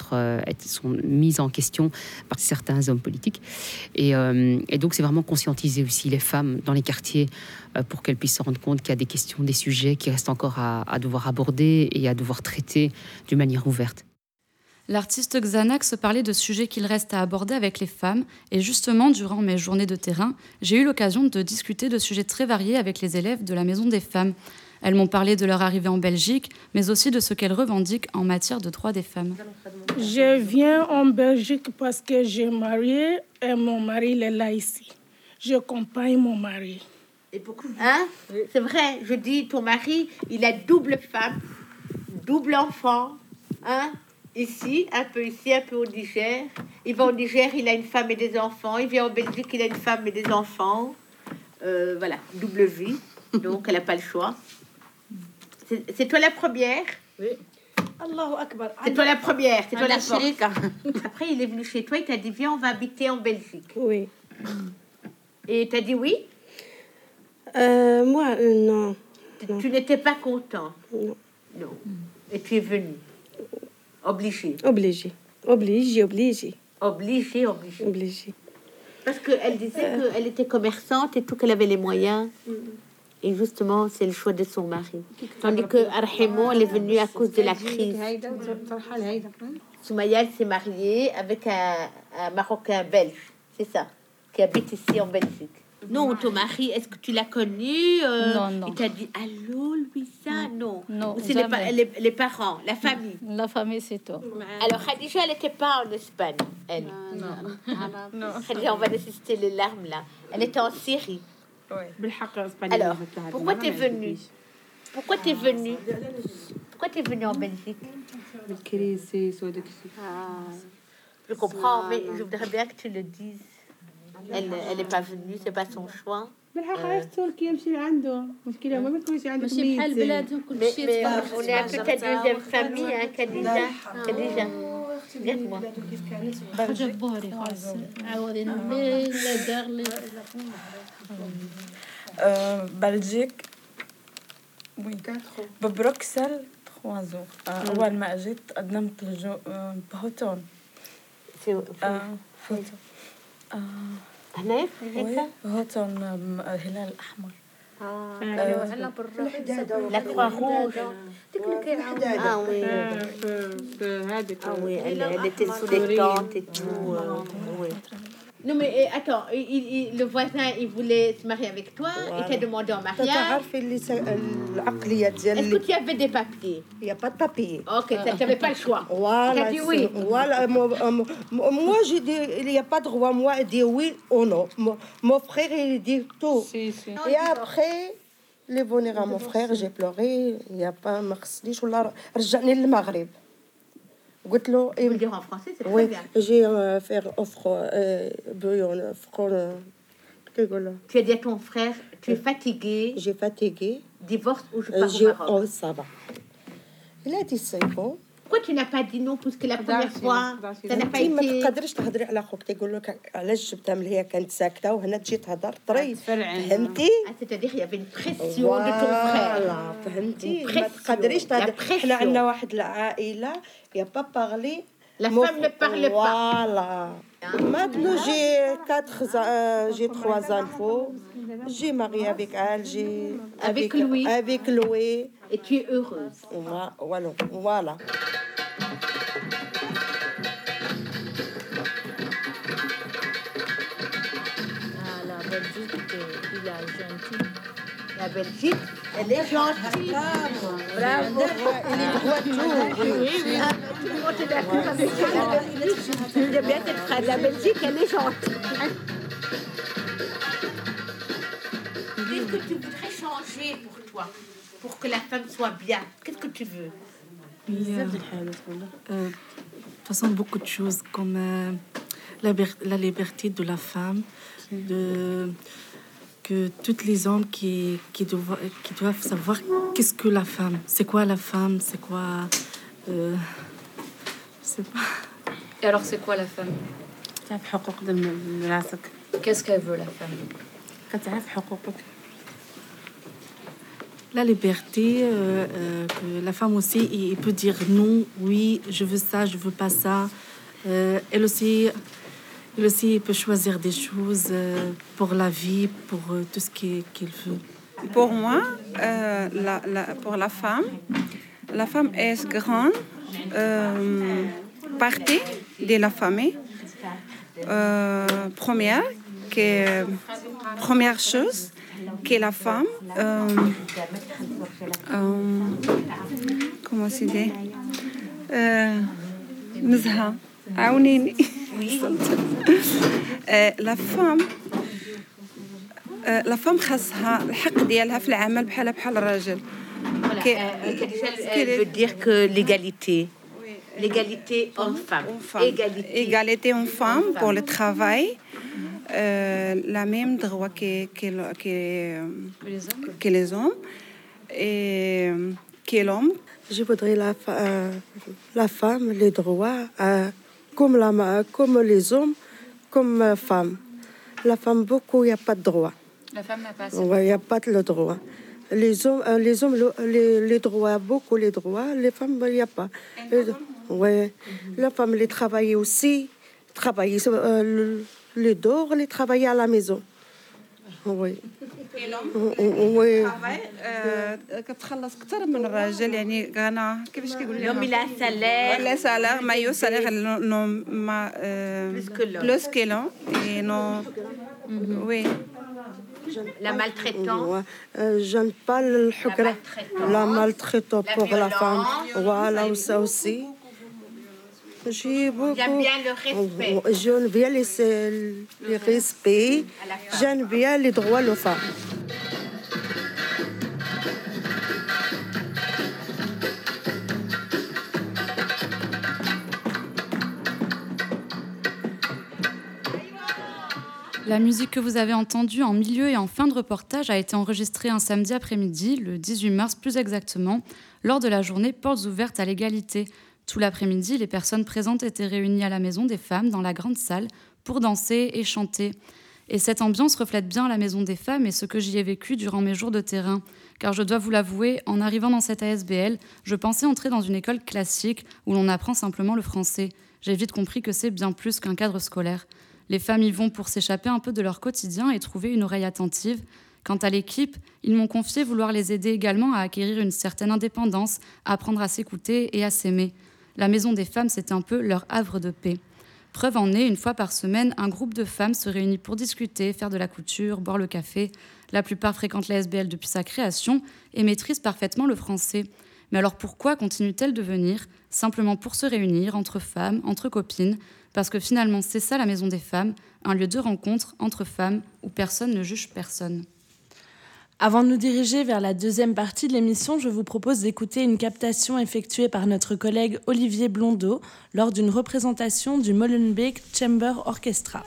sont mis en question par certains hommes politiques. Et donc c'est vraiment conscientiser aussi les femmes dans les quartiers pour qu'elles puissent se rendre compte qu'il y a des questions, des sujets qui restent encore à devoir aborder et à devoir traiter d'une manière ouverte. L'artiste Xanax parlait de sujets qu'il reste à aborder avec les femmes. Et justement, durant mes journées de terrain, j'ai eu l'occasion de discuter de sujets très variés avec les élèves de la Maison des Femmes. Elles m'ont parlé de leur arrivée en Belgique, mais aussi de ce qu'elles revendiquent en matière de droits des femmes. Je viens en Belgique parce que j'ai marié et mon mari il est là ici. J'accompagne mon mari. Et pourquoi C'est vrai, je dis, ton mari, il a double femme, double enfant, ici, un peu au Niger. Il va au Niger, il a une femme et des enfants. Il vient en Belgique, il a une femme et des enfants. Voilà, double vie. Donc, elle n'a pas le choix. C'est toi la première? Oui. Allahu Akbar. C'est toi la première, c'est toi la porte. Après, il est venu chez toi, il t'a dit, viens, on va habiter en Belgique. Oui. Et t'as dit oui? Moi, non. Tu n'étais pas content? Non. Non. Et tu es venu? Obligé. Parce qu'elle disait qu'elle était commerçante et tout, qu'elle avait les moyens. Et justement, c'est le choix de son mari. Tandis que Arhemo, elle est venue à cause de la crise. Soumaya, elle s'est mariée avec un Marocain belge, c'est ça, qui habite ici en Belgique. Non, ton mari, est-ce que tu l'as connu? Non. Il t'a dit allô, Louisa? Non. C'est jamais. les parents, la famille. La famille, c'est toi. Alors, Khadija, elle n'était pas en Espagne, elle. Non. Khadija, on va nécessiter les larmes là. Elle était en Syrie. Alors, pourquoi tu es venue? Pourquoi tu es venue en Belgique? Je comprends, mais je voudrais bien que tu le dises. Elle n'est pas venue, c'est pas son choix. Mais on est un peu ta deuxième famille, hein, Khadija. Regarde-moi. Belgique, oui. ببروكسل 3 jours. أول ما جيت قدمت لجوء بهوتون. هناك؟ هوتون الهلال الأحمر. La Croix-Rouge. Oui, elle était sous les tentes et tout. Oui. Non, mais attends, le voisin, il voulait se marier avec toi, il t'a demandé en mariage. Est-ce que tu avais des papiers? Il n'y a pas de papiers. Ok, tu n'avais pas le choix. Voilà. Tu as dit oui. Voilà. Moi, j'ai dit, il n'y a pas de droit. Moi, je dis oui ou non. Mon frère, il dit tout. Et après, les bonheur à mon frère, j'ai pleuré. Il n'y a pas merci. رجعني للمغرب. قلت له Je peux le dire en français, c'est très oui, bien. j'ai faire offre bouillon كيقولوا Tu as dit à ton frère, tu es fatigué. J'ai fatigué. Divorce ou je pars au Maroc. Oh, ça va. Il a dit c'est bon. Pourquoi tu n'as pas dit non puisque la première fois ça n'a pas ما été تقدرش تهضري على خوك تيقول لك علاش جبتها من هي كانت ساكته وهنا تجي تهضر طري فهمتي c'est-à-dire il y avait une pression de ton frère. فهمتي ما تقدريش تهضري حنا عندنا واحد العائله يا با بارلي La femme ne parle pas. Voilà. Maintenant, j'ai 3 enfants. J'ai marié avec elle. Avec Louis. Avec Louis. Et tu es heureuse. Voilà. La Belgique, il est gentil. La Belgique, elle est gentille. Bravo. Il est droit de nous. Oui. Tout le monde est d'accord avec ça. J'aime bien cette phrase. La Belgique, elle est gentille. Qu'est-ce que tu voudrais changer pour toi, pour que la femme soit bien? Qu'est-ce que tu veux? De toute façon, beaucoup de choses comme la liberté de la femme, que tous les hommes qui doivent savoir qu'est-ce que la femme, c'est quoi la femme, c'est quoi... je sais pas. Et alors, c'est quoi la femme? Qu'est-ce qu'elle veut, la femme? La liberté, que la femme aussi, il peut dire non, oui, je veux ça, je veux pas ça. Elle aussi, il peut choisir des choses pour la vie, pour tout ce qu'il veut. Pour moi, pour la femme est grande partie de la famille. Première chose que la femme, comment c'est dit, نزهة عاونيني. la femme خاصها الحق ديالها في العمل بحال الراجل. Elle veut dire que l'égalité. L'égalité homme-femme. Égalité homme-femme pour le travail. La même droit que les hommes et que l'homme. Je voudrais la femme, les droits, comme les hommes, comme femmes. La femme, beaucoup, il n'y a pas de droit. La femme n'a pas Il n'y a pas de droit. Les hommes, les droits, beaucoup les droits. Les femmes, il n'y a pas. Ouais. La femme, les travailler aussi. Travailler les dehors, les travailler à la maison. Oui. Et l'homme travaille كتخلص أكثر من الراجل يعني كأنا كيفاش كيقول لهم il a salaire le salaire maillot salaire non plus que l'homme et non oui la maltraitance j'aime pas la maltraitance pour la femme voilà ça aussi. J'aime bien le respect. J'aime bien le respect. J'aime bien les droits aux femmes. La musique que vous avez entendue en milieu et en fin de reportage a été enregistrée un samedi après-midi, le 18 mars plus exactement, lors de la journée Portes ouvertes à l'égalité. Tout l'après-midi, les personnes présentes étaient réunies à la Maison des Femmes, dans la grande salle, pour danser et chanter. Et cette ambiance reflète bien la Maison des Femmes et ce que j'y ai vécu durant mes jours de terrain. Car je dois vous l'avouer, en arrivant dans cette ASBL, je pensais entrer dans une école classique où l'on apprend simplement le français. J'ai vite compris que c'est bien plus qu'un cadre scolaire. Les femmes y vont pour s'échapper un peu de leur quotidien et trouver une oreille attentive. Quant à l'équipe, ils m'ont confié vouloir les aider également à acquérir une certaine indépendance, à apprendre à s'écouter et à s'aimer. La Maison des Femmes, c'est un peu leur havre de paix. Preuve en est, une fois par semaine, un groupe de femmes se réunit pour discuter, faire de la couture, boire le café. La plupart fréquentent la SBL depuis sa création et maîtrisent parfaitement le français. Mais alors pourquoi continuent-elles de venir? Simplement pour se réunir entre femmes, entre copines, parce que finalement c'est ça la Maison des Femmes, un lieu de rencontre entre femmes où personne ne juge personne. Avant de nous diriger vers la deuxième partie de l'émission, je vous propose d'écouter une captation effectuée par notre collègue Olivier Blondeau lors d'une représentation du Molenbeek Chamber Orchestra.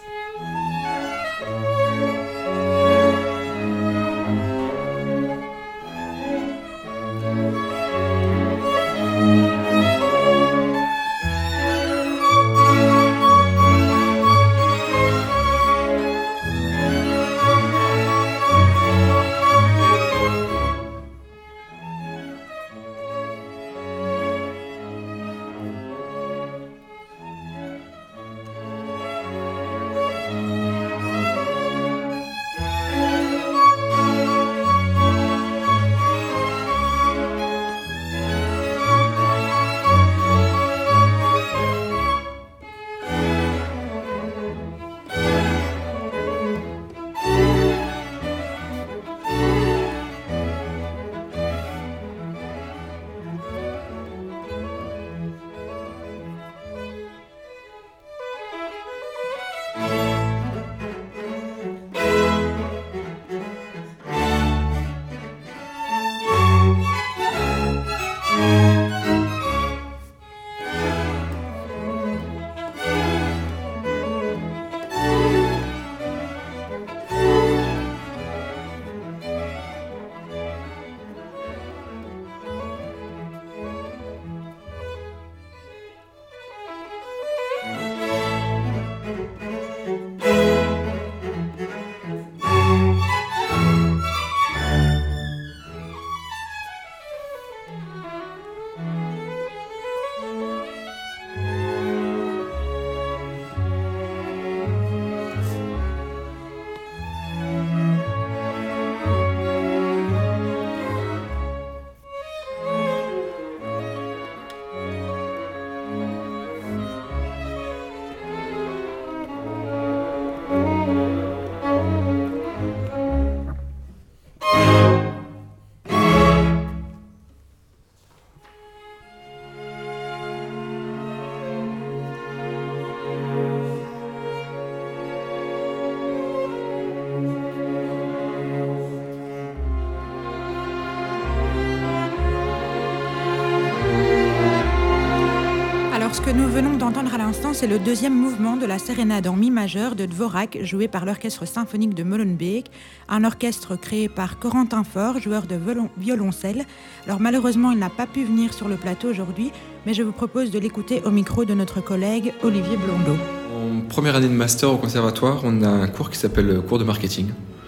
Ce que nous venons d'entendre à l'instant, c'est le deuxième mouvement de la sérénade en mi majeur de Dvorak, joué par l'Orchestre symphonique de Molenbeek, un orchestre créé par Corentin Faure, joueur de violoncelle. Alors malheureusement, il n'a pas pu venir sur le plateau aujourd'hui, mais je vous propose de l'écouter au micro de notre collègue Olivier Blondeau. En première année de master au conservatoire, on a un cours qui s'appelle cours de marketing,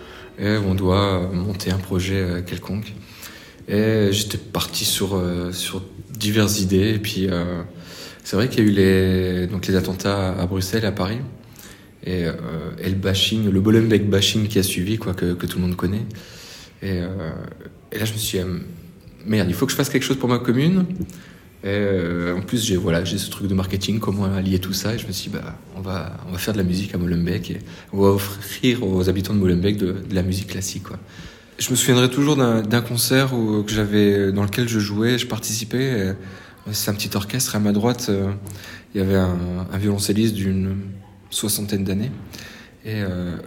et on doit monter un projet quelconque. Et j'étais parti sur diverses idées, et puis c'est vrai qu'il y a eu les attentats à Bruxelles et à Paris, et le bashing, le Molenbeek bashing qui a suivi, quoi, que tout le monde connaît. Et là, je me suis dit, merde, il faut que je fasse quelque chose pour ma commune. Et en plus, j'ai ce truc de marketing, comment allier tout ça. Et je me suis dit, on va faire de la musique à Molenbeek, et on va offrir aux habitants de Molenbeek de la musique classique, quoi. Je me souviendrai toujours d'un concert dans lequel je jouais, je participais. C'est un petit orchestre. À ma droite, il y avait un violoncelliste d'une 60aine d'années. Et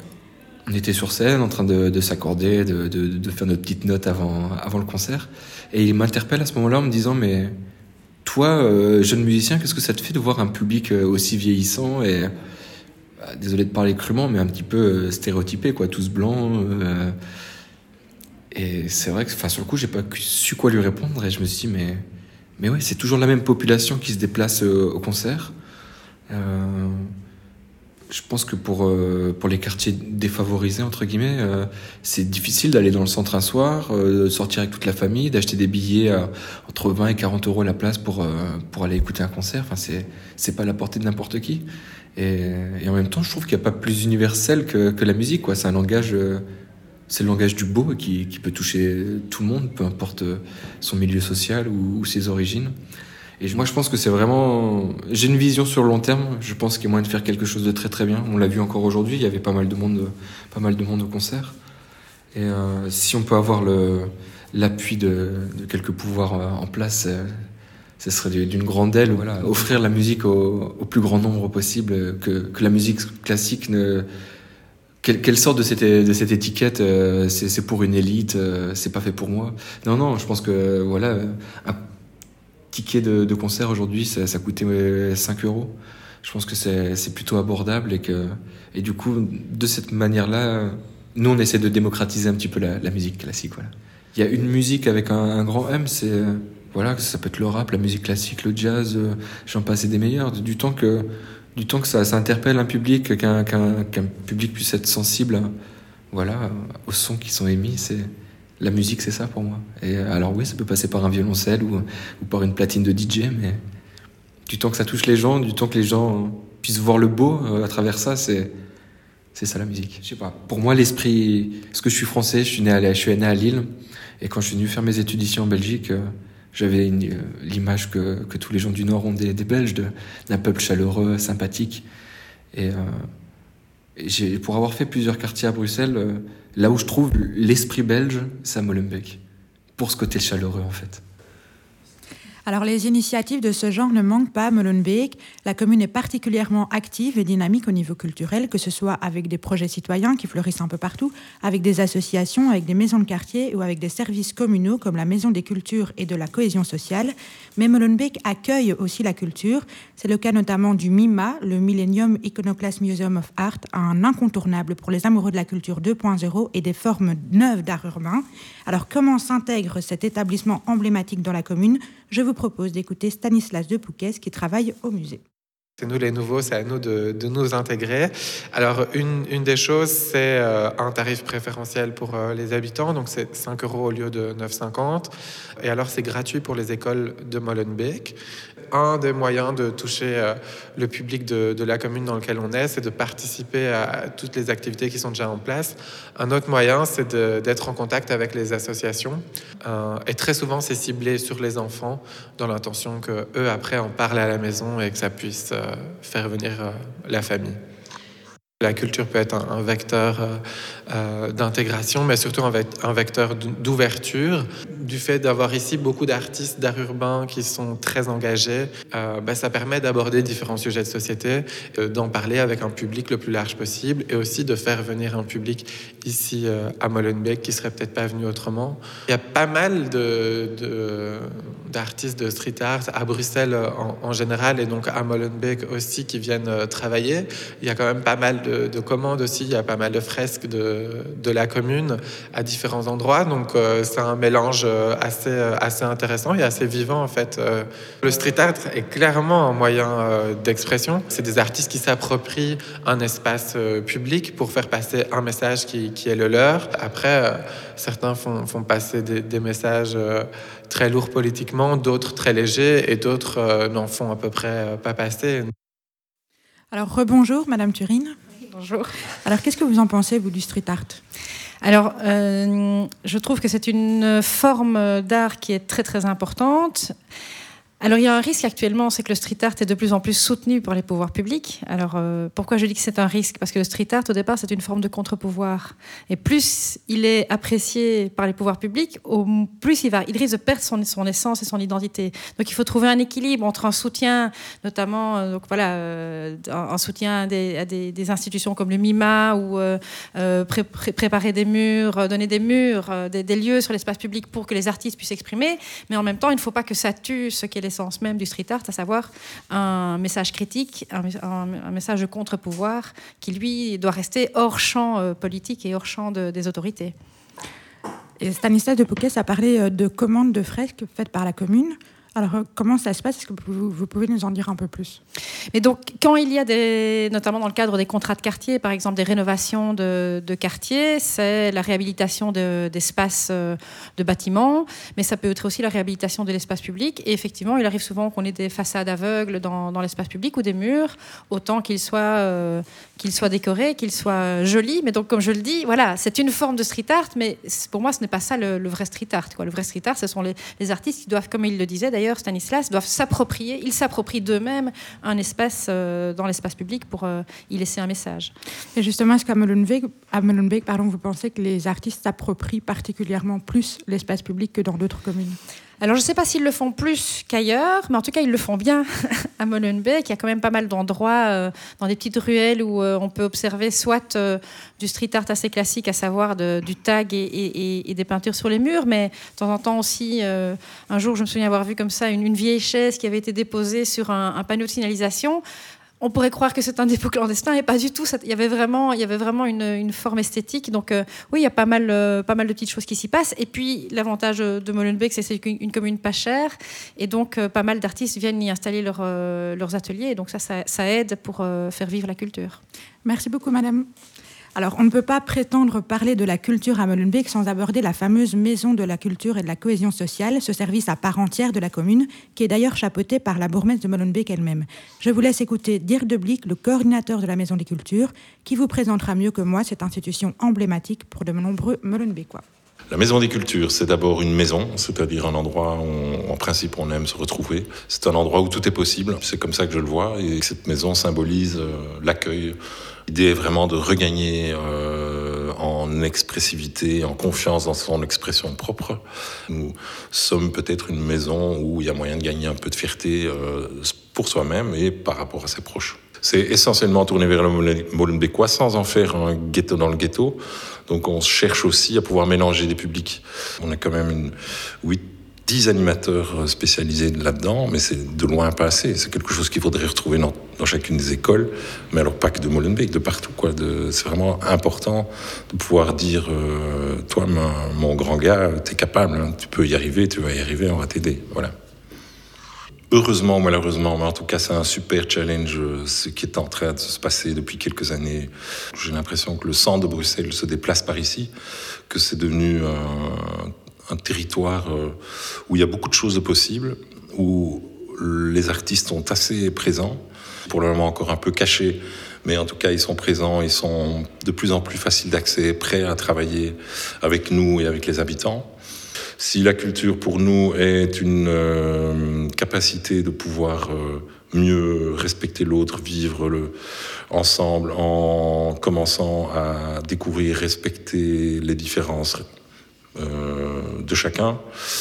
on était sur scène en train de s'accorder, de faire notre petite note avant le concert. Et il m'interpelle à ce moment-là en me disant, mais toi, jeune musicien, qu'est-ce que ça te fait de voir un public aussi vieillissant et, désolé de parler crûment, mais un petit peu stéréotypé, quoi, tous blancs. Et c'est vrai que sur le coup, j'ai pas su quoi lui répondre. Et je me suis dit, mais ouais, c'est toujours la même population qui se déplace au concert. Je pense que pour les quartiers défavorisés, entre guillemets, c'est difficile d'aller dans le centre un soir, de sortir avec toute la famille, d'acheter des billets entre 20 et 40 euros la place pour aller écouter un concert. Enfin, c'est pas à la portée de n'importe qui. Et en même temps, je trouve qu'il n'y a pas plus universel que la musique, quoi. C'est un langage... c'est le langage du beau qui peut toucher tout le monde, peu importe son milieu social ou ses origines. Et moi, je pense que c'est vraiment... J'ai une vision sur le long terme. Je pense qu'il y a moyen de faire quelque chose de très très bien. On l'a vu encore aujourd'hui, il y avait pas mal de monde au concert. Et si on peut avoir l'appui de quelques pouvoirs en place, ce serait d'une grande aile. Voilà, offrir la musique au plus grand nombre possible, que la musique classique quelle sorte de cette étiquette c'est pour une élite, c'est pas fait pour moi. Non, je pense que voilà, un ticket de concert aujourd'hui, ça coûtait 5 €. Je pense que c'est plutôt abordable et du coup, de cette manière-là, nous on essaie de démocratiser un petit peu la musique classique. Voilà. Il y a une musique avec un grand M, voilà, ça peut être le rap, la musique classique, le jazz, j'en passe et des meilleurs. Du temps que ça interpelle un public, qu'un public puisse être sensible, voilà, aux sons qui sont émis, la musique, c'est ça pour moi. Et alors oui, ça peut passer par un violoncelle ou par une platine de DJ, mais du temps que ça touche les gens, du temps que les gens puissent voir le beau à travers ça, c'est ça la musique. Je sais pas. Pour moi, l'esprit, parce que je suis français, je suis né à Lille, et quand je suis venu faire mes études ici en Belgique, j'avais l'image que tous les gens du Nord ont des Belges, d'un peuple chaleureux, sympathique. Et pour avoir fait plusieurs quartiers à Bruxelles, là où je trouve l'esprit belge, c'est à Molenbeek. Pour ce côté chaleureux, en fait. Alors, les initiatives de ce genre ne manquent pas à Molenbeek. La commune est particulièrement active et dynamique au niveau culturel, que ce soit avec des projets citoyens qui fleurissent un peu partout, avec des associations, avec des maisons de quartier ou avec des services communaux comme la Maison des Cultures et de la Cohésion sociale. Mais Molenbeek accueille aussi la culture. C'est le cas notamment du MIMA, le Millennium Iconoclast Museum of Art, un incontournable pour les amoureux de la culture 2.0 et des formes neuves d'art urbain. Alors, comment s'intègre cet établissement emblématique dans la commune ? Je vous propose d'écouter Stanislas de Pouquès qui travaille au musée. C'est nous les nouveaux, c'est à nous de nous intégrer. Alors une des choses, c'est un tarif préférentiel pour les habitants, donc c'est 5 € au lieu de 9,50. Et alors c'est gratuit pour les écoles de Molenbeek. Un des moyens de toucher le public de la commune dans laquelle on est, c'est de participer à toutes les activités qui sont déjà en place. Un autre moyen, c'est d'être en contact avec les associations. Et très souvent, c'est ciblé sur les enfants, dans l'intention qu'eux, après, en parlent à la maison et que ça puisse faire venir la famille. La culture peut être un vecteur d'intégration, mais surtout un vecteur d'ouverture. Du fait d'avoir ici beaucoup d'artistes d'art urbain qui sont très engagés, ça permet d'aborder différents sujets de société, d'en parler avec un public le plus large possible et aussi de faire venir un public ici à Molenbeek qui ne serait peut-être pas venu autrement. Il y a pas mal d'artistes de street art à Bruxelles en général et donc à Molenbeek aussi qui viennent travailler. Il y a quand même pas mal de commandes aussi, il y a pas mal de fresques de la commune à différents endroits, donc c'est un mélange assez intéressant et assez vivant en fait. Le street art est clairement un moyen d'expression. C'est des artistes qui s'approprient un espace public pour faire passer un message qui est le leur. Après, certains font passer des messages très lourds politiquement, d'autres très légers et d'autres n'en font à peu près pas passer. Alors, rebonjour, Madame Turine. Bonjour. Alors, qu'est-ce que vous en pensez, vous, du street art ? Alors, je trouve que c'est une forme d'art qui est très, très importante. Alors, il y a un risque actuellement, c'est que le street art est de plus en plus soutenu par les pouvoirs publics. Alors, pourquoi je dis que c'est un risque ? Parce que le street art, au départ, c'est une forme de contre-pouvoir. Et plus il est apprécié par les pouvoirs publics, plus il risque de perdre son essence et son identité. Donc, il faut trouver un équilibre entre un soutien, notamment, un soutien à des institutions comme le MIMA, ou préparer des murs, donner des murs, des lieux sur l'espace public pour que les artistes puissent s'exprimer. Mais en même temps, il ne faut pas que ça tue ce qu'est l'essence même du street art, à savoir un message critique, un message de contre-pouvoir qui, lui, doit rester hors champ politique et hors champ des autorités. Et Stanislas de Pouquès a parlé de commandes de fresques faites par la commune. Alors, comment ça se passe ? Est-ce que vous pouvez nous en dire un peu plus ? Mais donc, quand il y a notamment dans le cadre des contrats de quartier, par exemple des rénovations de quartier, c'est la réhabilitation d'espaces de bâtiments, mais ça peut être aussi la réhabilitation de l'espace public. Et effectivement, il arrive souvent qu'on ait des façades aveugles dans l'espace public ou des murs, autant qu'ils soient décorés, qu'ils soient jolis. Mais donc, comme je le dis, voilà, c'est une forme de street art, mais pour moi, ce n'est pas ça le vrai street art, quoi. Le vrai street art, ce sont les artistes qui doivent, comme il le disait d'ailleurs, Stanislas, doivent s'approprier, ils s'approprient d'eux-mêmes un espace dans l'espace public pour y laisser un message. Et justement, est-ce qu'à Molenbeek, vous pensez que les artistes s'approprient particulièrement plus l'espace public que dans d'autres communes ? Alors, je ne sais pas s'ils le font plus qu'ailleurs, mais en tout cas, ils le font bien à Molenbeek. Il y a quand même pas mal d'endroits dans des petites ruelles où on peut observer soit du street art assez classique, à savoir du tag et des peintures sur les murs, mais de temps en temps aussi, un jour, je me souviens avoir vu comme ça une vieille chaise qui avait été déposée sur un panneau de signalisation. On pourrait croire que c'est un dépôt clandestin, et pas du tout. Il y avait vraiment une forme esthétique. Donc oui, il y a pas mal de petites choses qui s'y passent. Et puis l'avantage de Molenbeek, c'est que c'est une commune pas chère, et donc pas mal d'artistes viennent y installer leurs ateliers. Et donc ça aide pour faire vivre la culture. Merci beaucoup, madame. Alors, on ne peut pas prétendre parler de la culture à Molenbeek sans aborder la fameuse Maison de la culture et de la cohésion sociale, ce service à part entière de la commune, qui est d'ailleurs chapeauté par la bourgmestre de Molenbeek elle-même. Je vous laisse écouter Dirk de Blick, le coordinateur de la Maison des cultures, qui vous présentera mieux que moi cette institution emblématique pour de nombreux Molenbeekois. La Maison des Cultures, c'est d'abord une maison, c'est-à-dire un endroit où, en principe, on aime se retrouver. C'est un endroit où tout est possible, c'est comme ça que je le vois, et cette maison symbolise l'accueil. L'idée est vraiment de regagner en expressivité, en confiance dans son expression propre. Nous sommes peut-être une maison où il y a moyen de gagner un peu de fierté pour soi-même et par rapport à ses proches. C'est essentiellement tourné vers le Molenbeekois sans en faire un ghetto dans le ghetto. Donc on cherche aussi à pouvoir mélanger des publics. On a quand même 10 animateurs spécialisés là-dedans, mais c'est de loin pas assez. C'est quelque chose qu'il faudrait retrouver dans chacune des écoles, mais alors pas que de Molenbeek, de partout, quoi. C'est vraiment important de pouvoir dire toi, mon grand gars, t'es capable, hein, tu peux y arriver, tu vas y arriver, on va t'aider. Voilà. Heureusement, malheureusement, mais en tout cas, c'est un super challenge, ce qui est en train de se passer depuis quelques années. J'ai l'impression que le centre de Bruxelles se déplace par ici, que c'est devenu un territoire où il y a beaucoup de choses possibles, où les artistes sont assez présents, pour le moment encore un peu cachés, mais en tout cas ils sont présents, ils sont de plus en plus faciles d'accès, prêts à travailler avec nous et avec les habitants. Si la culture pour nous est une capacité de pouvoir mieux respecter l'autre, vivre ensemble en commençant à découvrir, respecter les différences de chacun,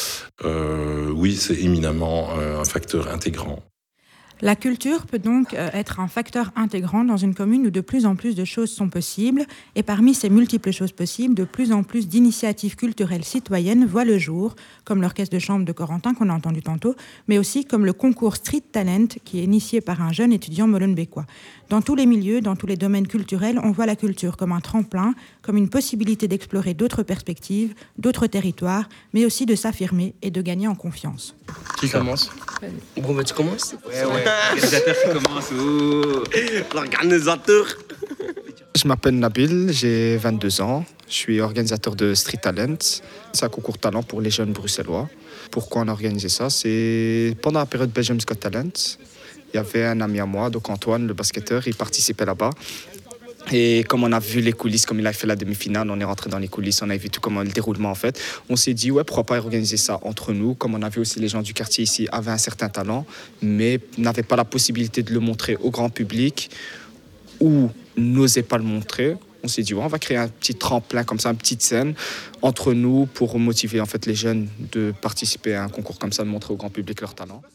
oui, c'est éminemment un facteur intégrant. La culture peut donc être un facteur intégrant dans une commune où de plus en plus de choses sont possibles, et parmi ces multiples choses possibles, de plus en plus d'initiatives culturelles citoyennes voient le jour, comme l'orchestre de chambre de Corentin qu'on a entendu tantôt, mais aussi comme le concours Street Talent qui est initié par un jeune étudiant molenbeekois. Dans tous les milieux, dans tous les domaines culturels, on voit la culture comme un tremplin, comme une possibilité d'explorer d'autres perspectives, d'autres territoires, mais aussi de s'affirmer et de gagner en confiance. Qui commence? Bon, bah tu commences? Ouais. L'organisateur qui commence. Oh. L'organisateur. Je m'appelle Nabil, j'ai 22 ans. Je suis organisateur de Street Talent. C'est un concours talent pour les jeunes bruxellois. Pourquoi on a organisé ça? C'est pendant la période Belgium's Got Talent. Il y avait un ami à moi, donc Antoine, le basketteur, il participait là-bas. Et comme on a vu les coulisses, comme il a fait la demi-finale, on est rentré dans les coulisses, on a vu tout comment le déroulement en fait. On s'est dit, ouais, pourquoi pas organiser ça entre nous, comme on a vu aussi les gens du quartier ici avaient un certain talent, mais n'avaient pas la possibilité de le montrer au grand public ou n'osaient pas le montrer. On s'est dit, ouais, on va créer un petit tremplin comme ça, une petite scène entre nous pour motiver en fait les jeunes de participer à un concours comme ça, de montrer au grand public leur talent.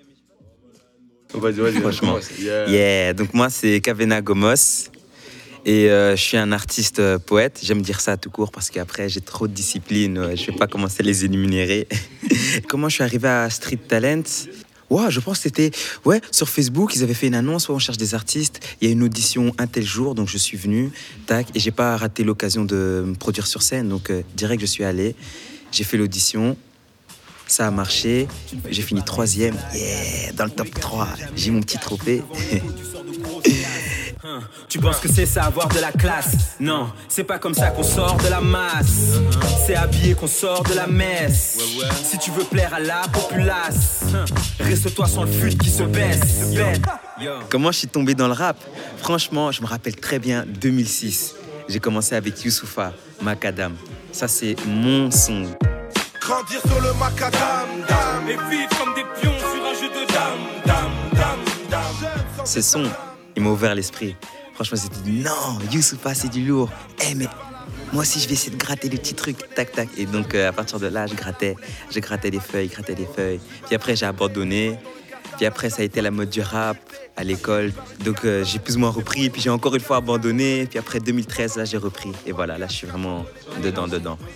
Vas-y, franchement. Yeah. Donc moi, c'est Kavena Gomos. Et je suis un artiste poète. J'aime dire ça tout court parce qu'après, j'ai trop de disciplines. Je ne vais pas commencer à les énumérer. Comment je suis arrivé à Street Talent? Je pense que c'était sur Facebook. Ils avaient fait une annonce. On cherche des artistes. Il y a une audition un tel jour. Donc, je suis venu. Tac, et je n'ai pas raté l'occasion de me produire sur scène. Donc, direct, je suis allé. J'ai fait l'audition. Ça a marché. J'ai fini 3e. Yeah, dans le top 3. J'ai mon petit trophée. Tu penses que c'est ça avoir de la classe? Non, c'est pas comme ça qu'on sort de la masse. C'est habillé qu'on sort de la messe. Si tu veux plaire à la populace, reste-toi sans le fut qui se baisse. Comment je suis tombé dans le rap? Franchement, je me rappelle très bien 2006. J'ai commencé avec Youssoupha, Macadam. Ça, c'est mon son. Grandir sur le macadam, dame, et vivre comme des pions sur un jeu de dame. Ce son, il m'a ouvert l'esprit. Franchement, c'était dit non, Youssoupha, c'est du lourd. Mais moi aussi, je vais essayer de gratter des petits trucs, tac, tac. Et donc, à partir de là, je grattais des feuilles. Puis après, j'ai abandonné. Puis après, ça a été la mode du rap à l'école. Donc, j'ai plus ou moins repris. Puis j'ai encore une fois abandonné. Puis après, 2013, là, j'ai repris. Et voilà, là, je suis vraiment dedans.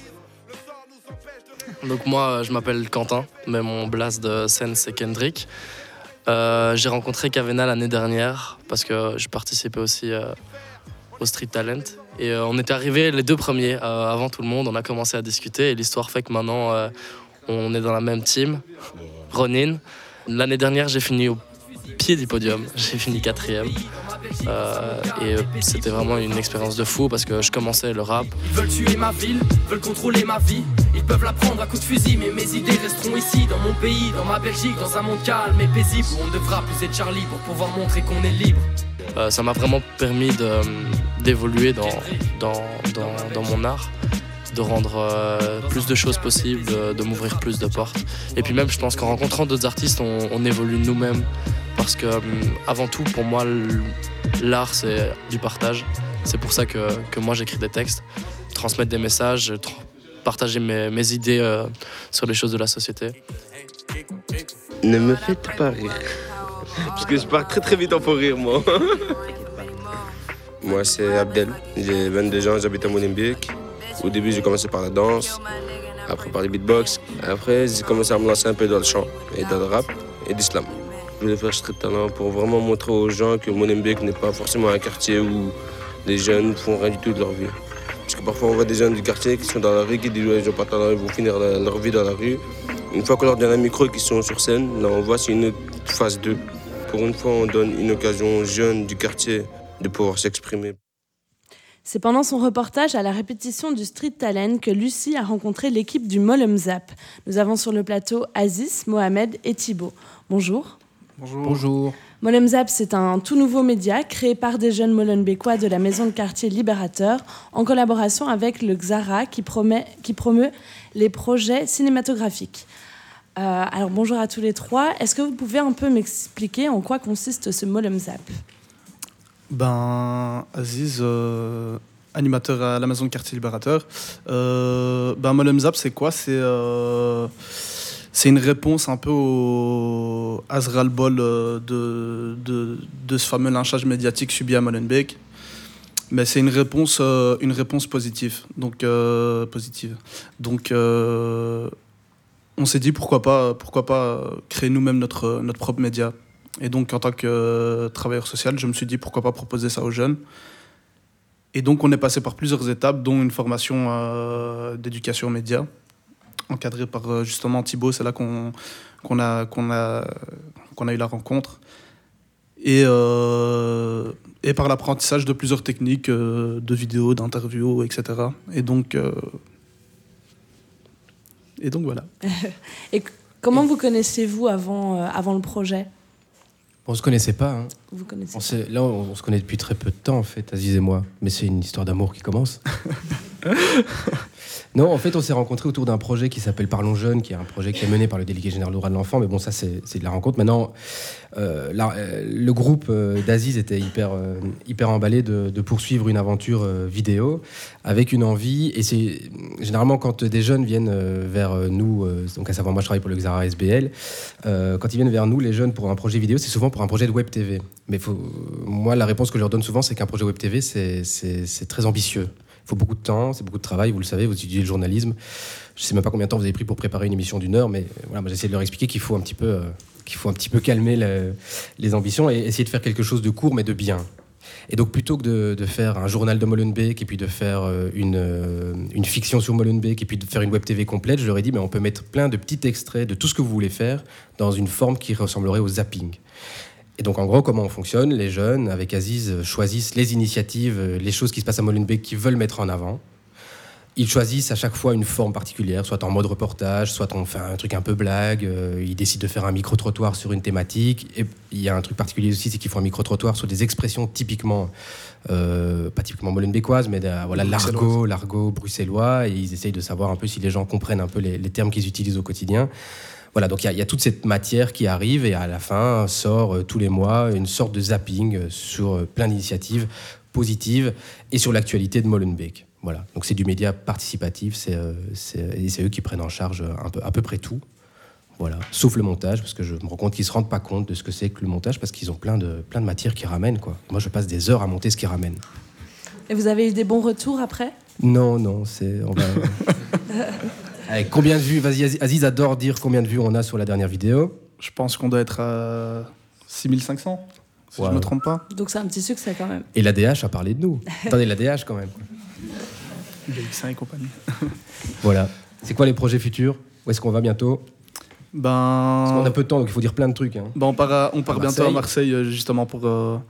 Donc moi, je m'appelle Quentin, mais mon blast de scène, c'est Kendrick. J'ai rencontré Kavena l'année dernière parce que je participais aussi au Street Talent. Et on était arrivés les 2 premiers avant tout le monde. On a commencé à discuter et l'histoire fait que maintenant, on est dans la même team, Ronin. L'année dernière, j'ai fini au pied du podium. J'ai fini 4e. Et c'était vraiment une expérience de fou parce que je commençais le rap. Ils veulent tuer ma ville, veulent contrôler ma vie. Ils peuvent la prendre à coups de fusil, mais mes idées resteront ici, dans mon pays, dans ma Belgique, dans un monde calme et paisible où on devra plus être Charlie pour pouvoir montrer qu'on est libre. Ça m'a vraiment permis d'évoluer dans mon art, de rendre plus de choses possibles, de m'ouvrir plus de portes. Et puis même, je pense qu'en rencontrant d'autres artistes, on évolue nous-mêmes. Parce que, avant tout, pour moi, l'art, c'est du partage. C'est pour ça que moi, j'écris des textes, transmettre des messages, partager mes idées sur les choses de la société. Ne me faites pas rire. Parce que je pars très très vite en faux rire, moi. Moi, c'est Abdel. J'ai 22 ans, j'habite à Molenbeek. Au début, j'ai commencé par la danse, après par les beatbox. Après, j'ai commencé à me lancer un peu dans le chant, et dans le rap, et l'islam. Je voulais faire Street Talent pour vraiment montrer aux gens que Molenbeek n'est pas forcément un quartier où les jeunes font rien du tout de leur vie. Parce que parfois, on voit des jeunes du quartier qui sont dans la rue, qui disent qu'ils n'ont pas de talent, ils vont finir leur vie dans la rue. Une fois qu'on leur donne un micro et qu'ils sont sur scène, là, on voit c'est une autre phase 2. Pour une fois, on donne une occasion aux jeunes du quartier de pouvoir s'exprimer. C'est pendant son reportage à la répétition du Street Talent que Lucie a rencontré l'équipe du Molemzap. Nous avons sur le plateau Aziz, Mohamed et Thibaut. Bonjour. Bonjour. Molemzap, c'est un tout nouveau média créé par des jeunes molenbeekois de la maison de quartier Libérateur en collaboration avec le Xara qui promeut les projets cinématographiques. Alors bonjour à tous les 3. Est-ce que vous pouvez un peu m'expliquer en quoi consiste ce Molemzap ? Aziz, animateur à la maison de quartier Libérateur. Molemzap, c'est quoi ? C'est une réponse un peu au ras-le-bol de ce fameux lynchage médiatique subi à Molenbeek. Mais c'est une réponse positive. Donc, on s'est dit pourquoi pas créer nous-mêmes notre propre média. Et donc, en tant que travailleur social, je me suis dit pourquoi pas proposer ça aux jeunes. Et donc, on est passé par plusieurs étapes, dont une formation d'éducation aux médias, encadrée par justement Thibaut. C'est là qu'on a eu la rencontre. Et par l'apprentissage de plusieurs techniques de vidéos, d'interviews, etc. Et donc voilà. Et comment vous connaissez-vous avant le projet ? On se connaissait pas. Hein. Vous connaissez on se connaît depuis très peu de temps, en fait, Aziz et moi. Mais c'est une histoire d'amour qui commence. Non, en fait, on s'est rencontrés autour d'un projet qui s'appelle Parlons Jeunes, qui est un projet qui est mené par le délégué général des droits de l'enfant. Mais bon, ça, c'est de la rencontre. Maintenant, le groupe d'Aziz était hyper emballé de poursuivre une aventure vidéo avec une envie. Et c'est généralement quand des jeunes viennent vers nous, donc à savoir moi, je travaille pour le Xara SBL, quand ils viennent vers nous, les jeunes, pour un projet vidéo, c'est souvent pour un projet de web TV. Mais moi, la réponse que je leur donne souvent, c'est qu'un projet web TV, c'est très ambitieux. Il faut beaucoup de temps, c'est beaucoup de travail, vous le savez, vous étudiez le journalisme. Je ne sais même pas combien de temps vous avez pris pour préparer une émission d'1 heure, mais voilà, moi j'essaie de leur expliquer qu'il faut un petit peu calmer les ambitions et essayer de faire quelque chose de court mais de bien. Et donc plutôt que de faire un journal de Molenbeek et puis de faire une fiction sur Molenbeek et puis de faire une web TV complète, je leur ai dit mais on peut mettre plein de petits extraits de tout ce que vous voulez faire dans une forme qui ressemblerait au zapping. Et donc, en gros, comment on fonctionne ? Les jeunes, avec Aziz, choisissent les initiatives, les choses qui se passent à Molenbeek qu'ils veulent mettre en avant. Ils choisissent à chaque fois une forme particulière, soit en mode reportage, soit on fait un truc un peu blague. Ils décident de faire un micro-trottoir sur une thématique. Et il y a un truc particulier aussi, c'est qu'ils font un micro-trottoir sur des expressions typiquement, pas typiquement molenbeekoises, mais l'argot bruxellois. Et ils essayent de savoir un peu si les gens comprennent un peu les termes qu'ils utilisent au quotidien. Voilà, donc il y a toute cette matière qui arrive et à la fin sort tous les mois une sorte de zapping sur plein d'initiatives positives et sur l'actualité de Molenbeek. Voilà. Donc c'est du média participatif, et c'est eux qui prennent en charge à peu près tout. Voilà. Sauf le montage, parce que je me rends compte qu'ils ne se rendent pas compte de ce que c'est que le montage, parce qu'ils ont plein de matières qu'ils ramènent, quoi. Moi, je passe des heures à monter ce qu'ils ramènent. Et vous avez eu des bons retours après ? Non, Avec combien de vues ? Vas-y, Aziz adore dire combien de vues on a sur la dernière vidéo. Je pense qu'on doit être à 6500, si je ne me trompe pas. Donc c'est un petit succès quand même. Et l'ADH a parlé de nous. Attendez, l'ADH quand même. BX1 et compagnie. Voilà. C'est quoi les projets futurs ? Où est-ce qu'on va bientôt ? Parce qu'on a peu de temps, donc il faut dire plein de trucs. Hein. On part bientôt à Marseille, justement, pour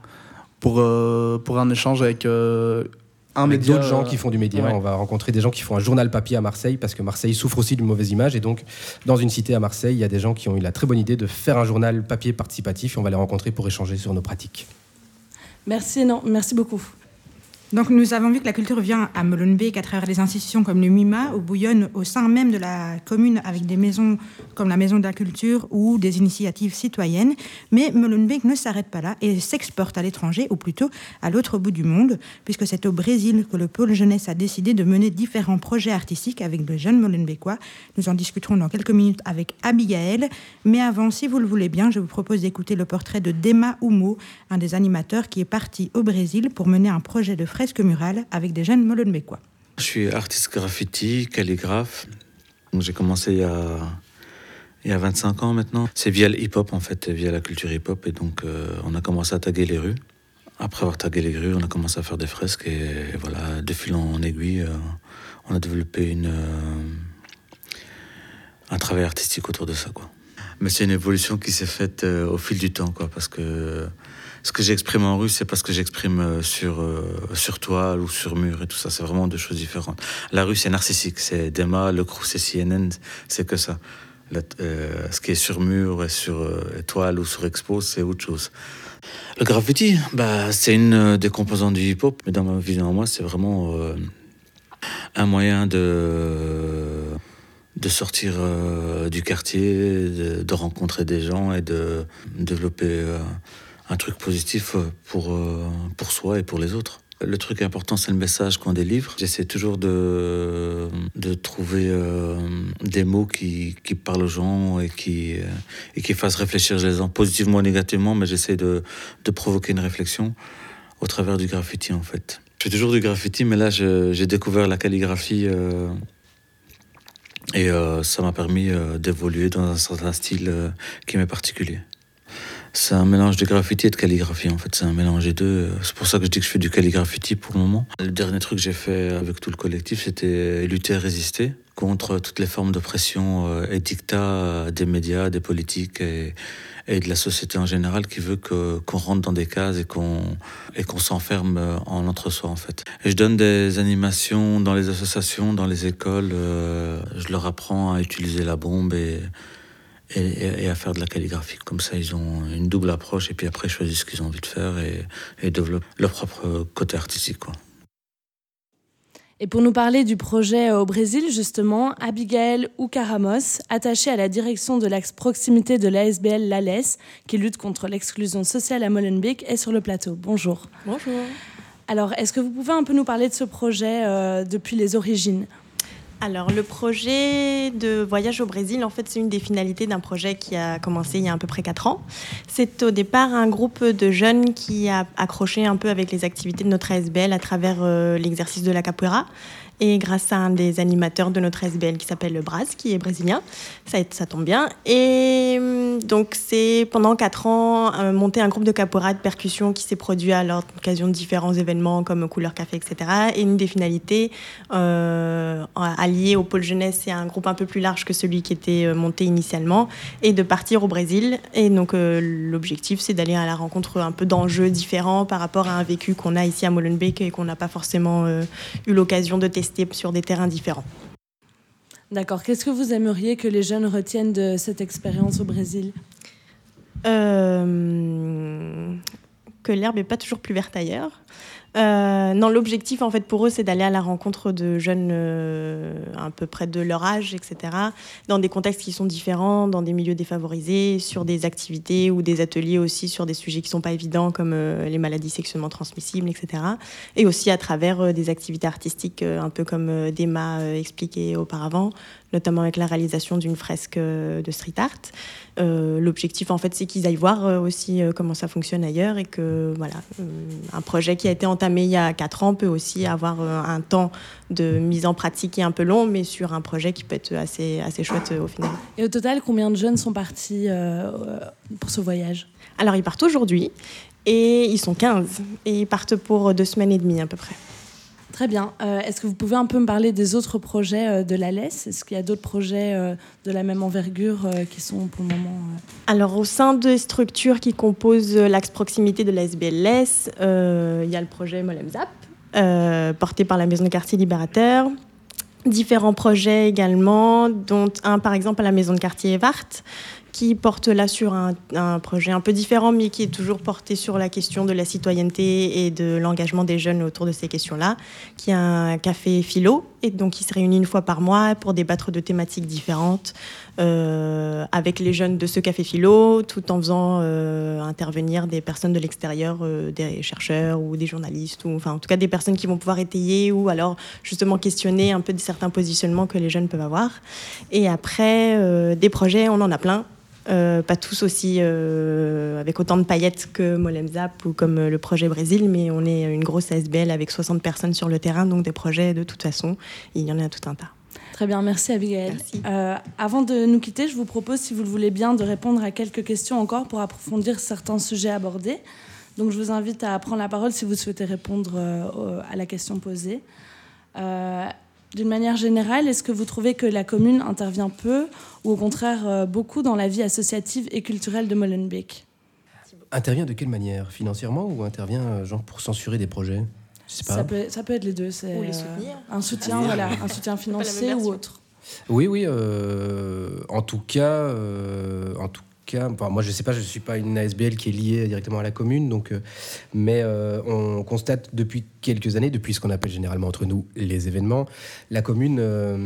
un échange avec d'autres gens qui font du média. Ouais. On va rencontrer des gens qui font un journal papier à Marseille, parce que Marseille souffre aussi d'une mauvaise image. Et donc, dans une cité à Marseille, il y a des gens qui ont eu la très bonne idée de faire un journal papier participatif. Et on va les rencontrer pour échanger sur nos pratiques. Merci beaucoup. Donc nous avons vu que la culture vient à Molenbeek à travers des institutions comme le MIMA, ou bouillonne au sein même de la commune avec des maisons comme la Maison de la Culture ou des initiatives citoyennes. Mais Molenbeek ne s'arrête pas là et s'exporte à l'étranger, ou plutôt à l'autre bout du monde, puisque c'est au Brésil que le pôle jeunesse a décidé de mener différents projets artistiques avec de jeunes Molenbeekois. Nous en discuterons dans quelques minutes avec Abigaël. Mais avant, si vous le voulez bien, je vous propose d'écouter le portrait de Dema Umo, un des animateurs qui est parti au Brésil pour mener un projet de fresque murale avec des jeunes Molenbeekois. Je suis artiste graffiti, calligraphe. J'ai commencé il y a 25 ans maintenant. C'est via le hip-hop en fait, via la culture hip-hop. Et donc on a commencé à taguer les rues. Après avoir tagué les rues, on a commencé à faire des fresques. Et voilà, de fil en aiguille, on a développé un travail artistique autour de ça, quoi. Mais c'est une évolution qui s'est faite au fil du temps, quoi, parce que ce que j'exprime en rue, c'est pas ce que j'exprime sur toile ou sur mur et tout ça. C'est vraiment deux choses différentes. La rue, c'est narcissique. C'est Dema, le crew, c'est CNN, c'est que ça. Ce qui est sur mur et sur toile ou sur expo, c'est autre chose. Le graffiti, c'est une des composantes du hip-hop. Mais dans ma vision à moi, c'est vraiment un moyen de sortir du quartier, de rencontrer des gens et de développer un truc positif pour soi et pour les autres. Le truc important, c'est le message qu'on délivre. J'essaie toujours de trouver des mots qui parlent aux gens et qui fassent réfléchir les gens positivement ou négativement, mais j'essaie de provoquer une réflexion au travers du graffiti, en fait. Je fais toujours du graffiti, mais là, j'ai découvert la calligraphie et ça m'a permis d'évoluer dans un certain style qui m'est particulier. C'est un mélange de graffiti et de calligraphie, en fait. C'est un mélange des deux. C'est pour ça que je dis que je fais du calligraffiti pour le moment. Le dernier truc que j'ai fait avec tout le collectif, c'était lutter et résister contre toutes les formes d'oppression et dictats des médias, des politiques et de la société en général qui veut qu'on rentre dans des cases et qu'on s'enferme en entre-soi, en fait. Et je donne des animations dans les associations, dans les écoles. Je leur apprends à utiliser la bombe et à faire de la calligraphie. Comme ça, ils ont une double approche et puis après, ils choisissent ce qu'ils ont envie de faire et développent leur propre côté artistique, quoi. Et pour nous parler du projet au Brésil, justement, Abigaël Oukaramos, attachée à la direction de l'axe proximité de l'ASBL Lales, qui lutte contre l'exclusion sociale à Molenbeek, est sur le plateau. Bonjour. Bonjour. Alors, est-ce que vous pouvez un peu nous parler de ce projet depuis les origines ? Alors, le projet de voyage au Brésil, en fait, c'est une des finalités d'un projet qui a commencé il y a à peu près 4 ans. C'est au départ un groupe de jeunes qui a accroché un peu avec les activités de notre ASBL à travers l'exercice de la capoeira. Et grâce à un des animateurs de notre ASBL qui s'appelle Braz, qui est brésilien, ça tombe bien. Et donc, c'est pendant 4 ans monté un groupe de capoeira de percussion qui s'est produit à l'occasion de différents événements comme Couleur Café, etc. Et une des finalités alliée au pôle jeunesse et à un groupe un peu plus large que celui qui était monté initialement, est de partir au Brésil. Et donc, l'objectif, c'est d'aller à la rencontre un peu d'enjeux différents par rapport à un vécu qu'on a ici à Molenbeek et qu'on n'a pas forcément eu l'occasion de tester sur des terrains différents. D'accord. Qu'est-ce que vous aimeriez que les jeunes retiennent de cette expérience au Brésil ? Que l'herbe n'est pas toujours plus verte ailleurs. Non, l'objectif, en fait, pour eux, c'est d'aller à la rencontre de jeunes à peu près de leur âge, etc., dans des contextes qui sont différents, dans des milieux défavorisés, sur des activités ou des ateliers aussi sur des sujets qui ne sont pas évidents, comme les maladies sexuellement transmissibles, etc., et aussi à travers des activités artistiques, un peu comme Dema expliquait auparavant, notamment avec la réalisation d'une fresque de street art. L'objectif, en fait, c'est qu'ils aillent voir aussi comment ça fonctionne ailleurs et que, voilà, un projet qui a été entamé il y a 4 ans peut aussi avoir un temps de mise en pratique qui est un peu long, mais sur un projet qui peut être assez chouette au final. Et au total, combien de jeunes sont partis pour ce voyage ? Alors, ils partent aujourd'hui et ils sont 15 et ils partent pour 2 semaines et demie à peu près. Très bien. Est-ce que vous pouvez un peu me parler des autres projets de la LES ? Est-ce qu'il y a d'autres projets de la même envergure qui sont pour le moment Alors, au sein des structures qui composent l'axe proximité de la SBL LES, il y a le projet Molemzap, porté par la Maison de quartier Libérateur. Différents projets également, dont un par exemple à la Maison de quartier Evart, qui porte là sur un projet un peu différent, mais qui est toujours porté sur la question de la citoyenneté et de l'engagement des jeunes autour de ces questions-là, qui est un café philo, et donc qui se réunit une fois par mois pour débattre de thématiques différentes avec les jeunes de ce café philo, tout en faisant intervenir des personnes de l'extérieur, des chercheurs ou des journalistes, ou enfin en tout cas des personnes qui vont pouvoir étayer ou alors justement questionner un peu de certains positionnements que les jeunes peuvent avoir. Et après, des projets, on en a plein. Pas tous aussi avec autant de paillettes que Molemzap ou comme le projet Brésil, mais on est une grosse ASBL avec 60 personnes sur le terrain, donc des projets de toute façon, il y en a tout un tas. Très bien, merci Abigail. Avant de nous quitter, je vous propose, si vous le voulez bien, de répondre à quelques questions encore pour approfondir certains sujets abordés. Donc je vous invite à prendre la parole si vous souhaitez répondre à la question posée. D'une manière générale, est-ce que vous trouvez que la commune intervient peu ou au contraire beaucoup dans la vie associative et culturelle de Molenbeek ? Intervient de quelle manière ? Financièrement ou intervient genre pour censurer des projets ? Je sais pas. Ça peut être les deux. C'est, ou les soutenir. Un soutien, voilà, un soutien financier ou autre. Oui. En tout cas, enfin, moi je sais pas, je suis pas une ASBL qui est liée directement à la commune, donc, mais on constate depuis quelques années, depuis ce qu'on appelle généralement entre nous les événements, la commune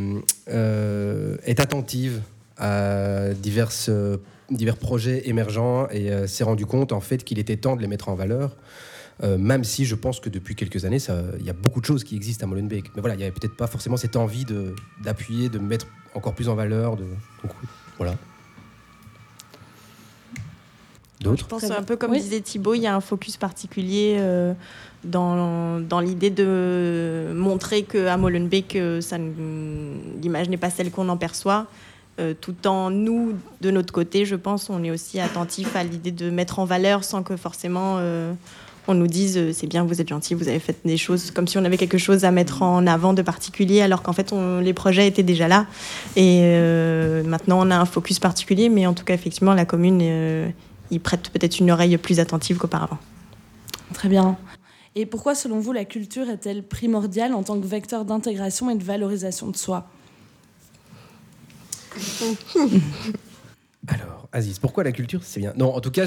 est attentive à divers projets émergents et s'est rendu compte en fait qu'il était temps de les mettre en valeur. Même si je pense que depuis quelques années, il y a beaucoup de choses qui existent à Molenbeek. Mais voilà, il n'y avait peut-être pas forcément cette envie d'appuyer, de mettre encore plus en valeur. Donc voilà. D'autres ? Je pense un peu comme disait Thibaut, il y a un focus particulier dans l'idée de montrer qu'à Molenbeek, l'image n'est pas celle qu'on en perçoit. Tout en nous, de notre côté, je pense, on est aussi attentif à l'idée de mettre en valeur sans que forcément on nous dise c'est bien, vous êtes gentil, vous avez fait des choses, comme si on avait quelque chose à mettre en avant de particulier, alors qu'en fait les projets étaient déjà là. Et maintenant on a un focus particulier, mais en tout cas effectivement la commune y prête peut-être une oreille plus attentive qu'auparavant. Très bien. Et pourquoi selon vous la culture est-elle primordiale en tant que vecteur d'intégration et de valorisation de soi ? Alors, Aziz, pourquoi la culture, c'est bien ? Non, en tout cas,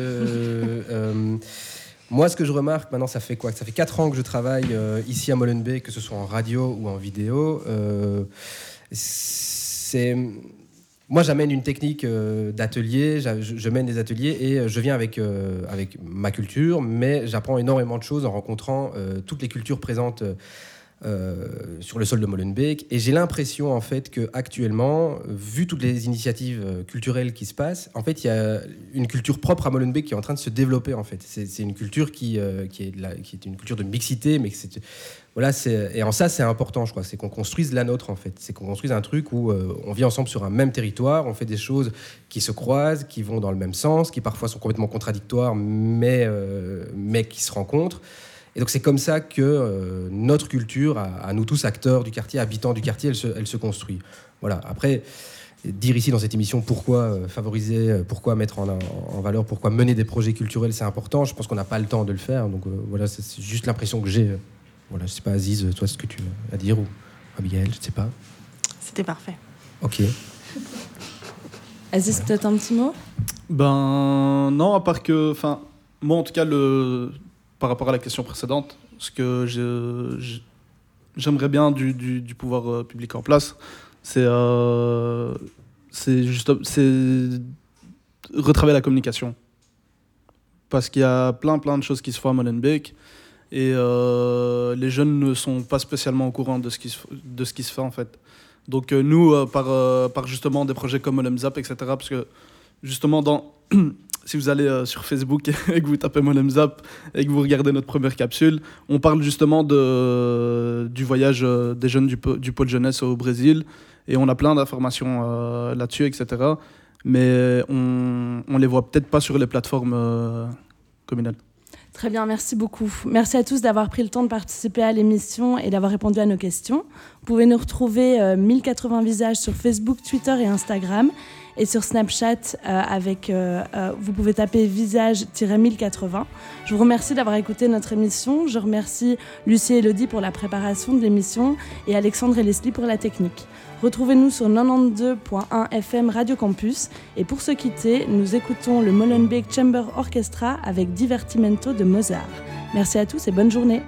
moi, ce que je remarque maintenant, ça fait 4 ans que je travaille ici à Molenbeek, que ce soit en radio ou en vidéo. Moi, j'amène une technique d'atelier, je mène des ateliers et je viens avec ma culture, mais j'apprends énormément de choses en rencontrant toutes les cultures présentes sur le sol de Molenbeek. Et j'ai l'impression, en fait, qu'actuellement, vu toutes les initiatives culturelles qui se passent, en fait, il y a une culture propre à Molenbeek qui est en train de se développer, en fait. C'est une culture qui est une culture de mixité, mais et en ça, c'est important, je crois. C'est qu'on construise la nôtre, en fait. C'est qu'on construise un truc où on vit ensemble sur un même territoire, on fait des choses qui se croisent, qui vont dans le même sens, qui parfois sont complètement contradictoires, mais qui se rencontrent. Et donc c'est comme ça que notre culture, à nous tous acteurs du quartier, habitants du quartier, elle se construit. Voilà. Après, dire ici dans cette émission pourquoi favoriser, pourquoi mettre en valeur, pourquoi mener des projets culturels, c'est important. Je pense qu'on n'a pas le temps de le faire. Donc voilà, c'est juste l'impression que j'ai. Voilà, je sais pas, Aziz, toi, ce que tu as à dire, ou Abigail, je sais pas. C'était parfait. Ok. Aziz, peut-être un petit mot ? Ben non, à part que, moi en tout cas, par rapport à la question précédente, ce que j'aimerais bien du pouvoir public en place, c'est retravailler la communication. Parce qu'il y a plein de choses qui se font à Molenbeek et les jeunes ne sont pas spécialement au courant de ce qui se fait en fait. Donc nous, par justement des projets comme Molemzap, etc., parce que justement, si vous allez sur Facebook et que vous tapez Molemzap et que vous regardez notre première capsule, on parle justement du voyage des jeunes du pôle jeunesse au Brésil et on a plein d'informations là-dessus, etc., mais on les voit peut-être pas sur les plateformes communales. Très bien, merci beaucoup. Merci à tous d'avoir pris le temps de participer à l'émission et d'avoir répondu à nos questions. Vous pouvez nous retrouver 1080 visages sur Facebook, Twitter et Instagram. Et sur Snapchat, vous pouvez taper visage-1080. Je vous remercie d'avoir écouté notre émission. Je remercie Lucie et Elodie pour la préparation de l'émission et Alexandre et Leslie pour la technique. Retrouvez-nous sur 92.1 FM Radio Campus. Et pour se quitter, nous écoutons le Molenbeek Chamber Orchestra avec Divertimento de Mozart. Merci à tous et bonne journée.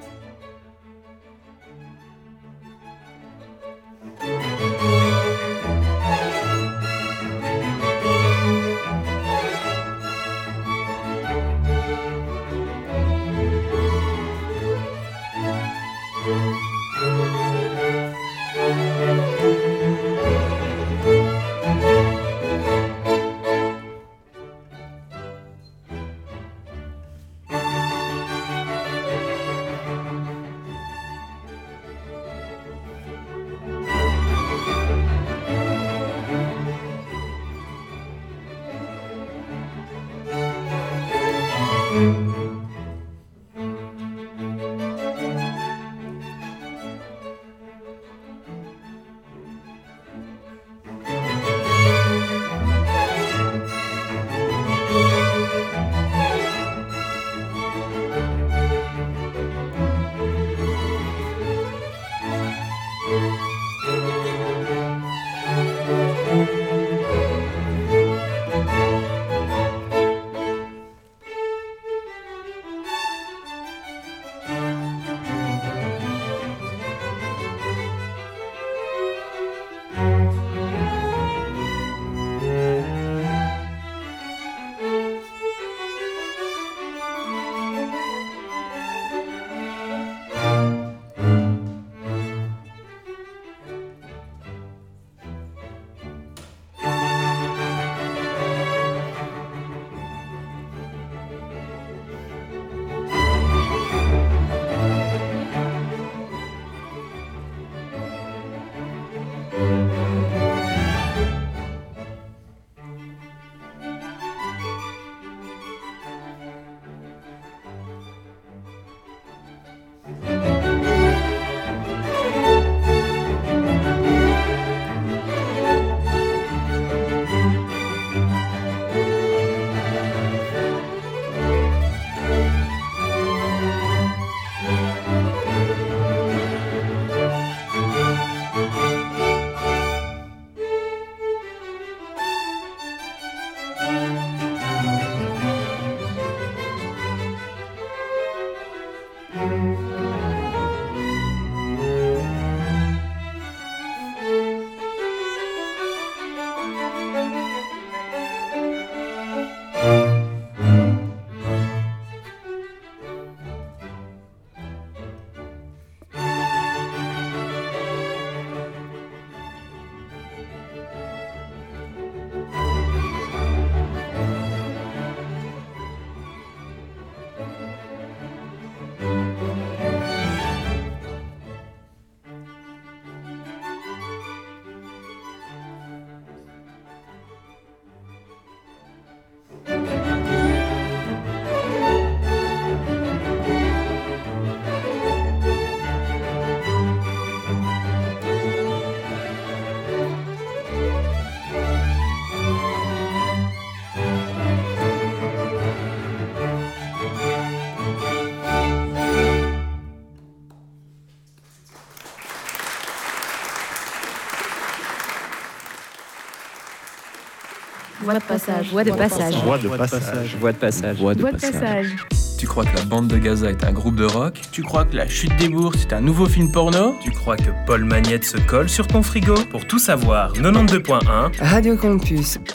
Voix de passage. Voix de passage. Voix de passage. Voix de passage. Voix de passage. Tu crois que la bande de Gaza est un groupe de rock? Tu crois que la chute des bourses est un nouveau film porno? Tu crois que Paul Magnette se colle sur ton frigo? Pour tout savoir, 92.1 Radio Campus.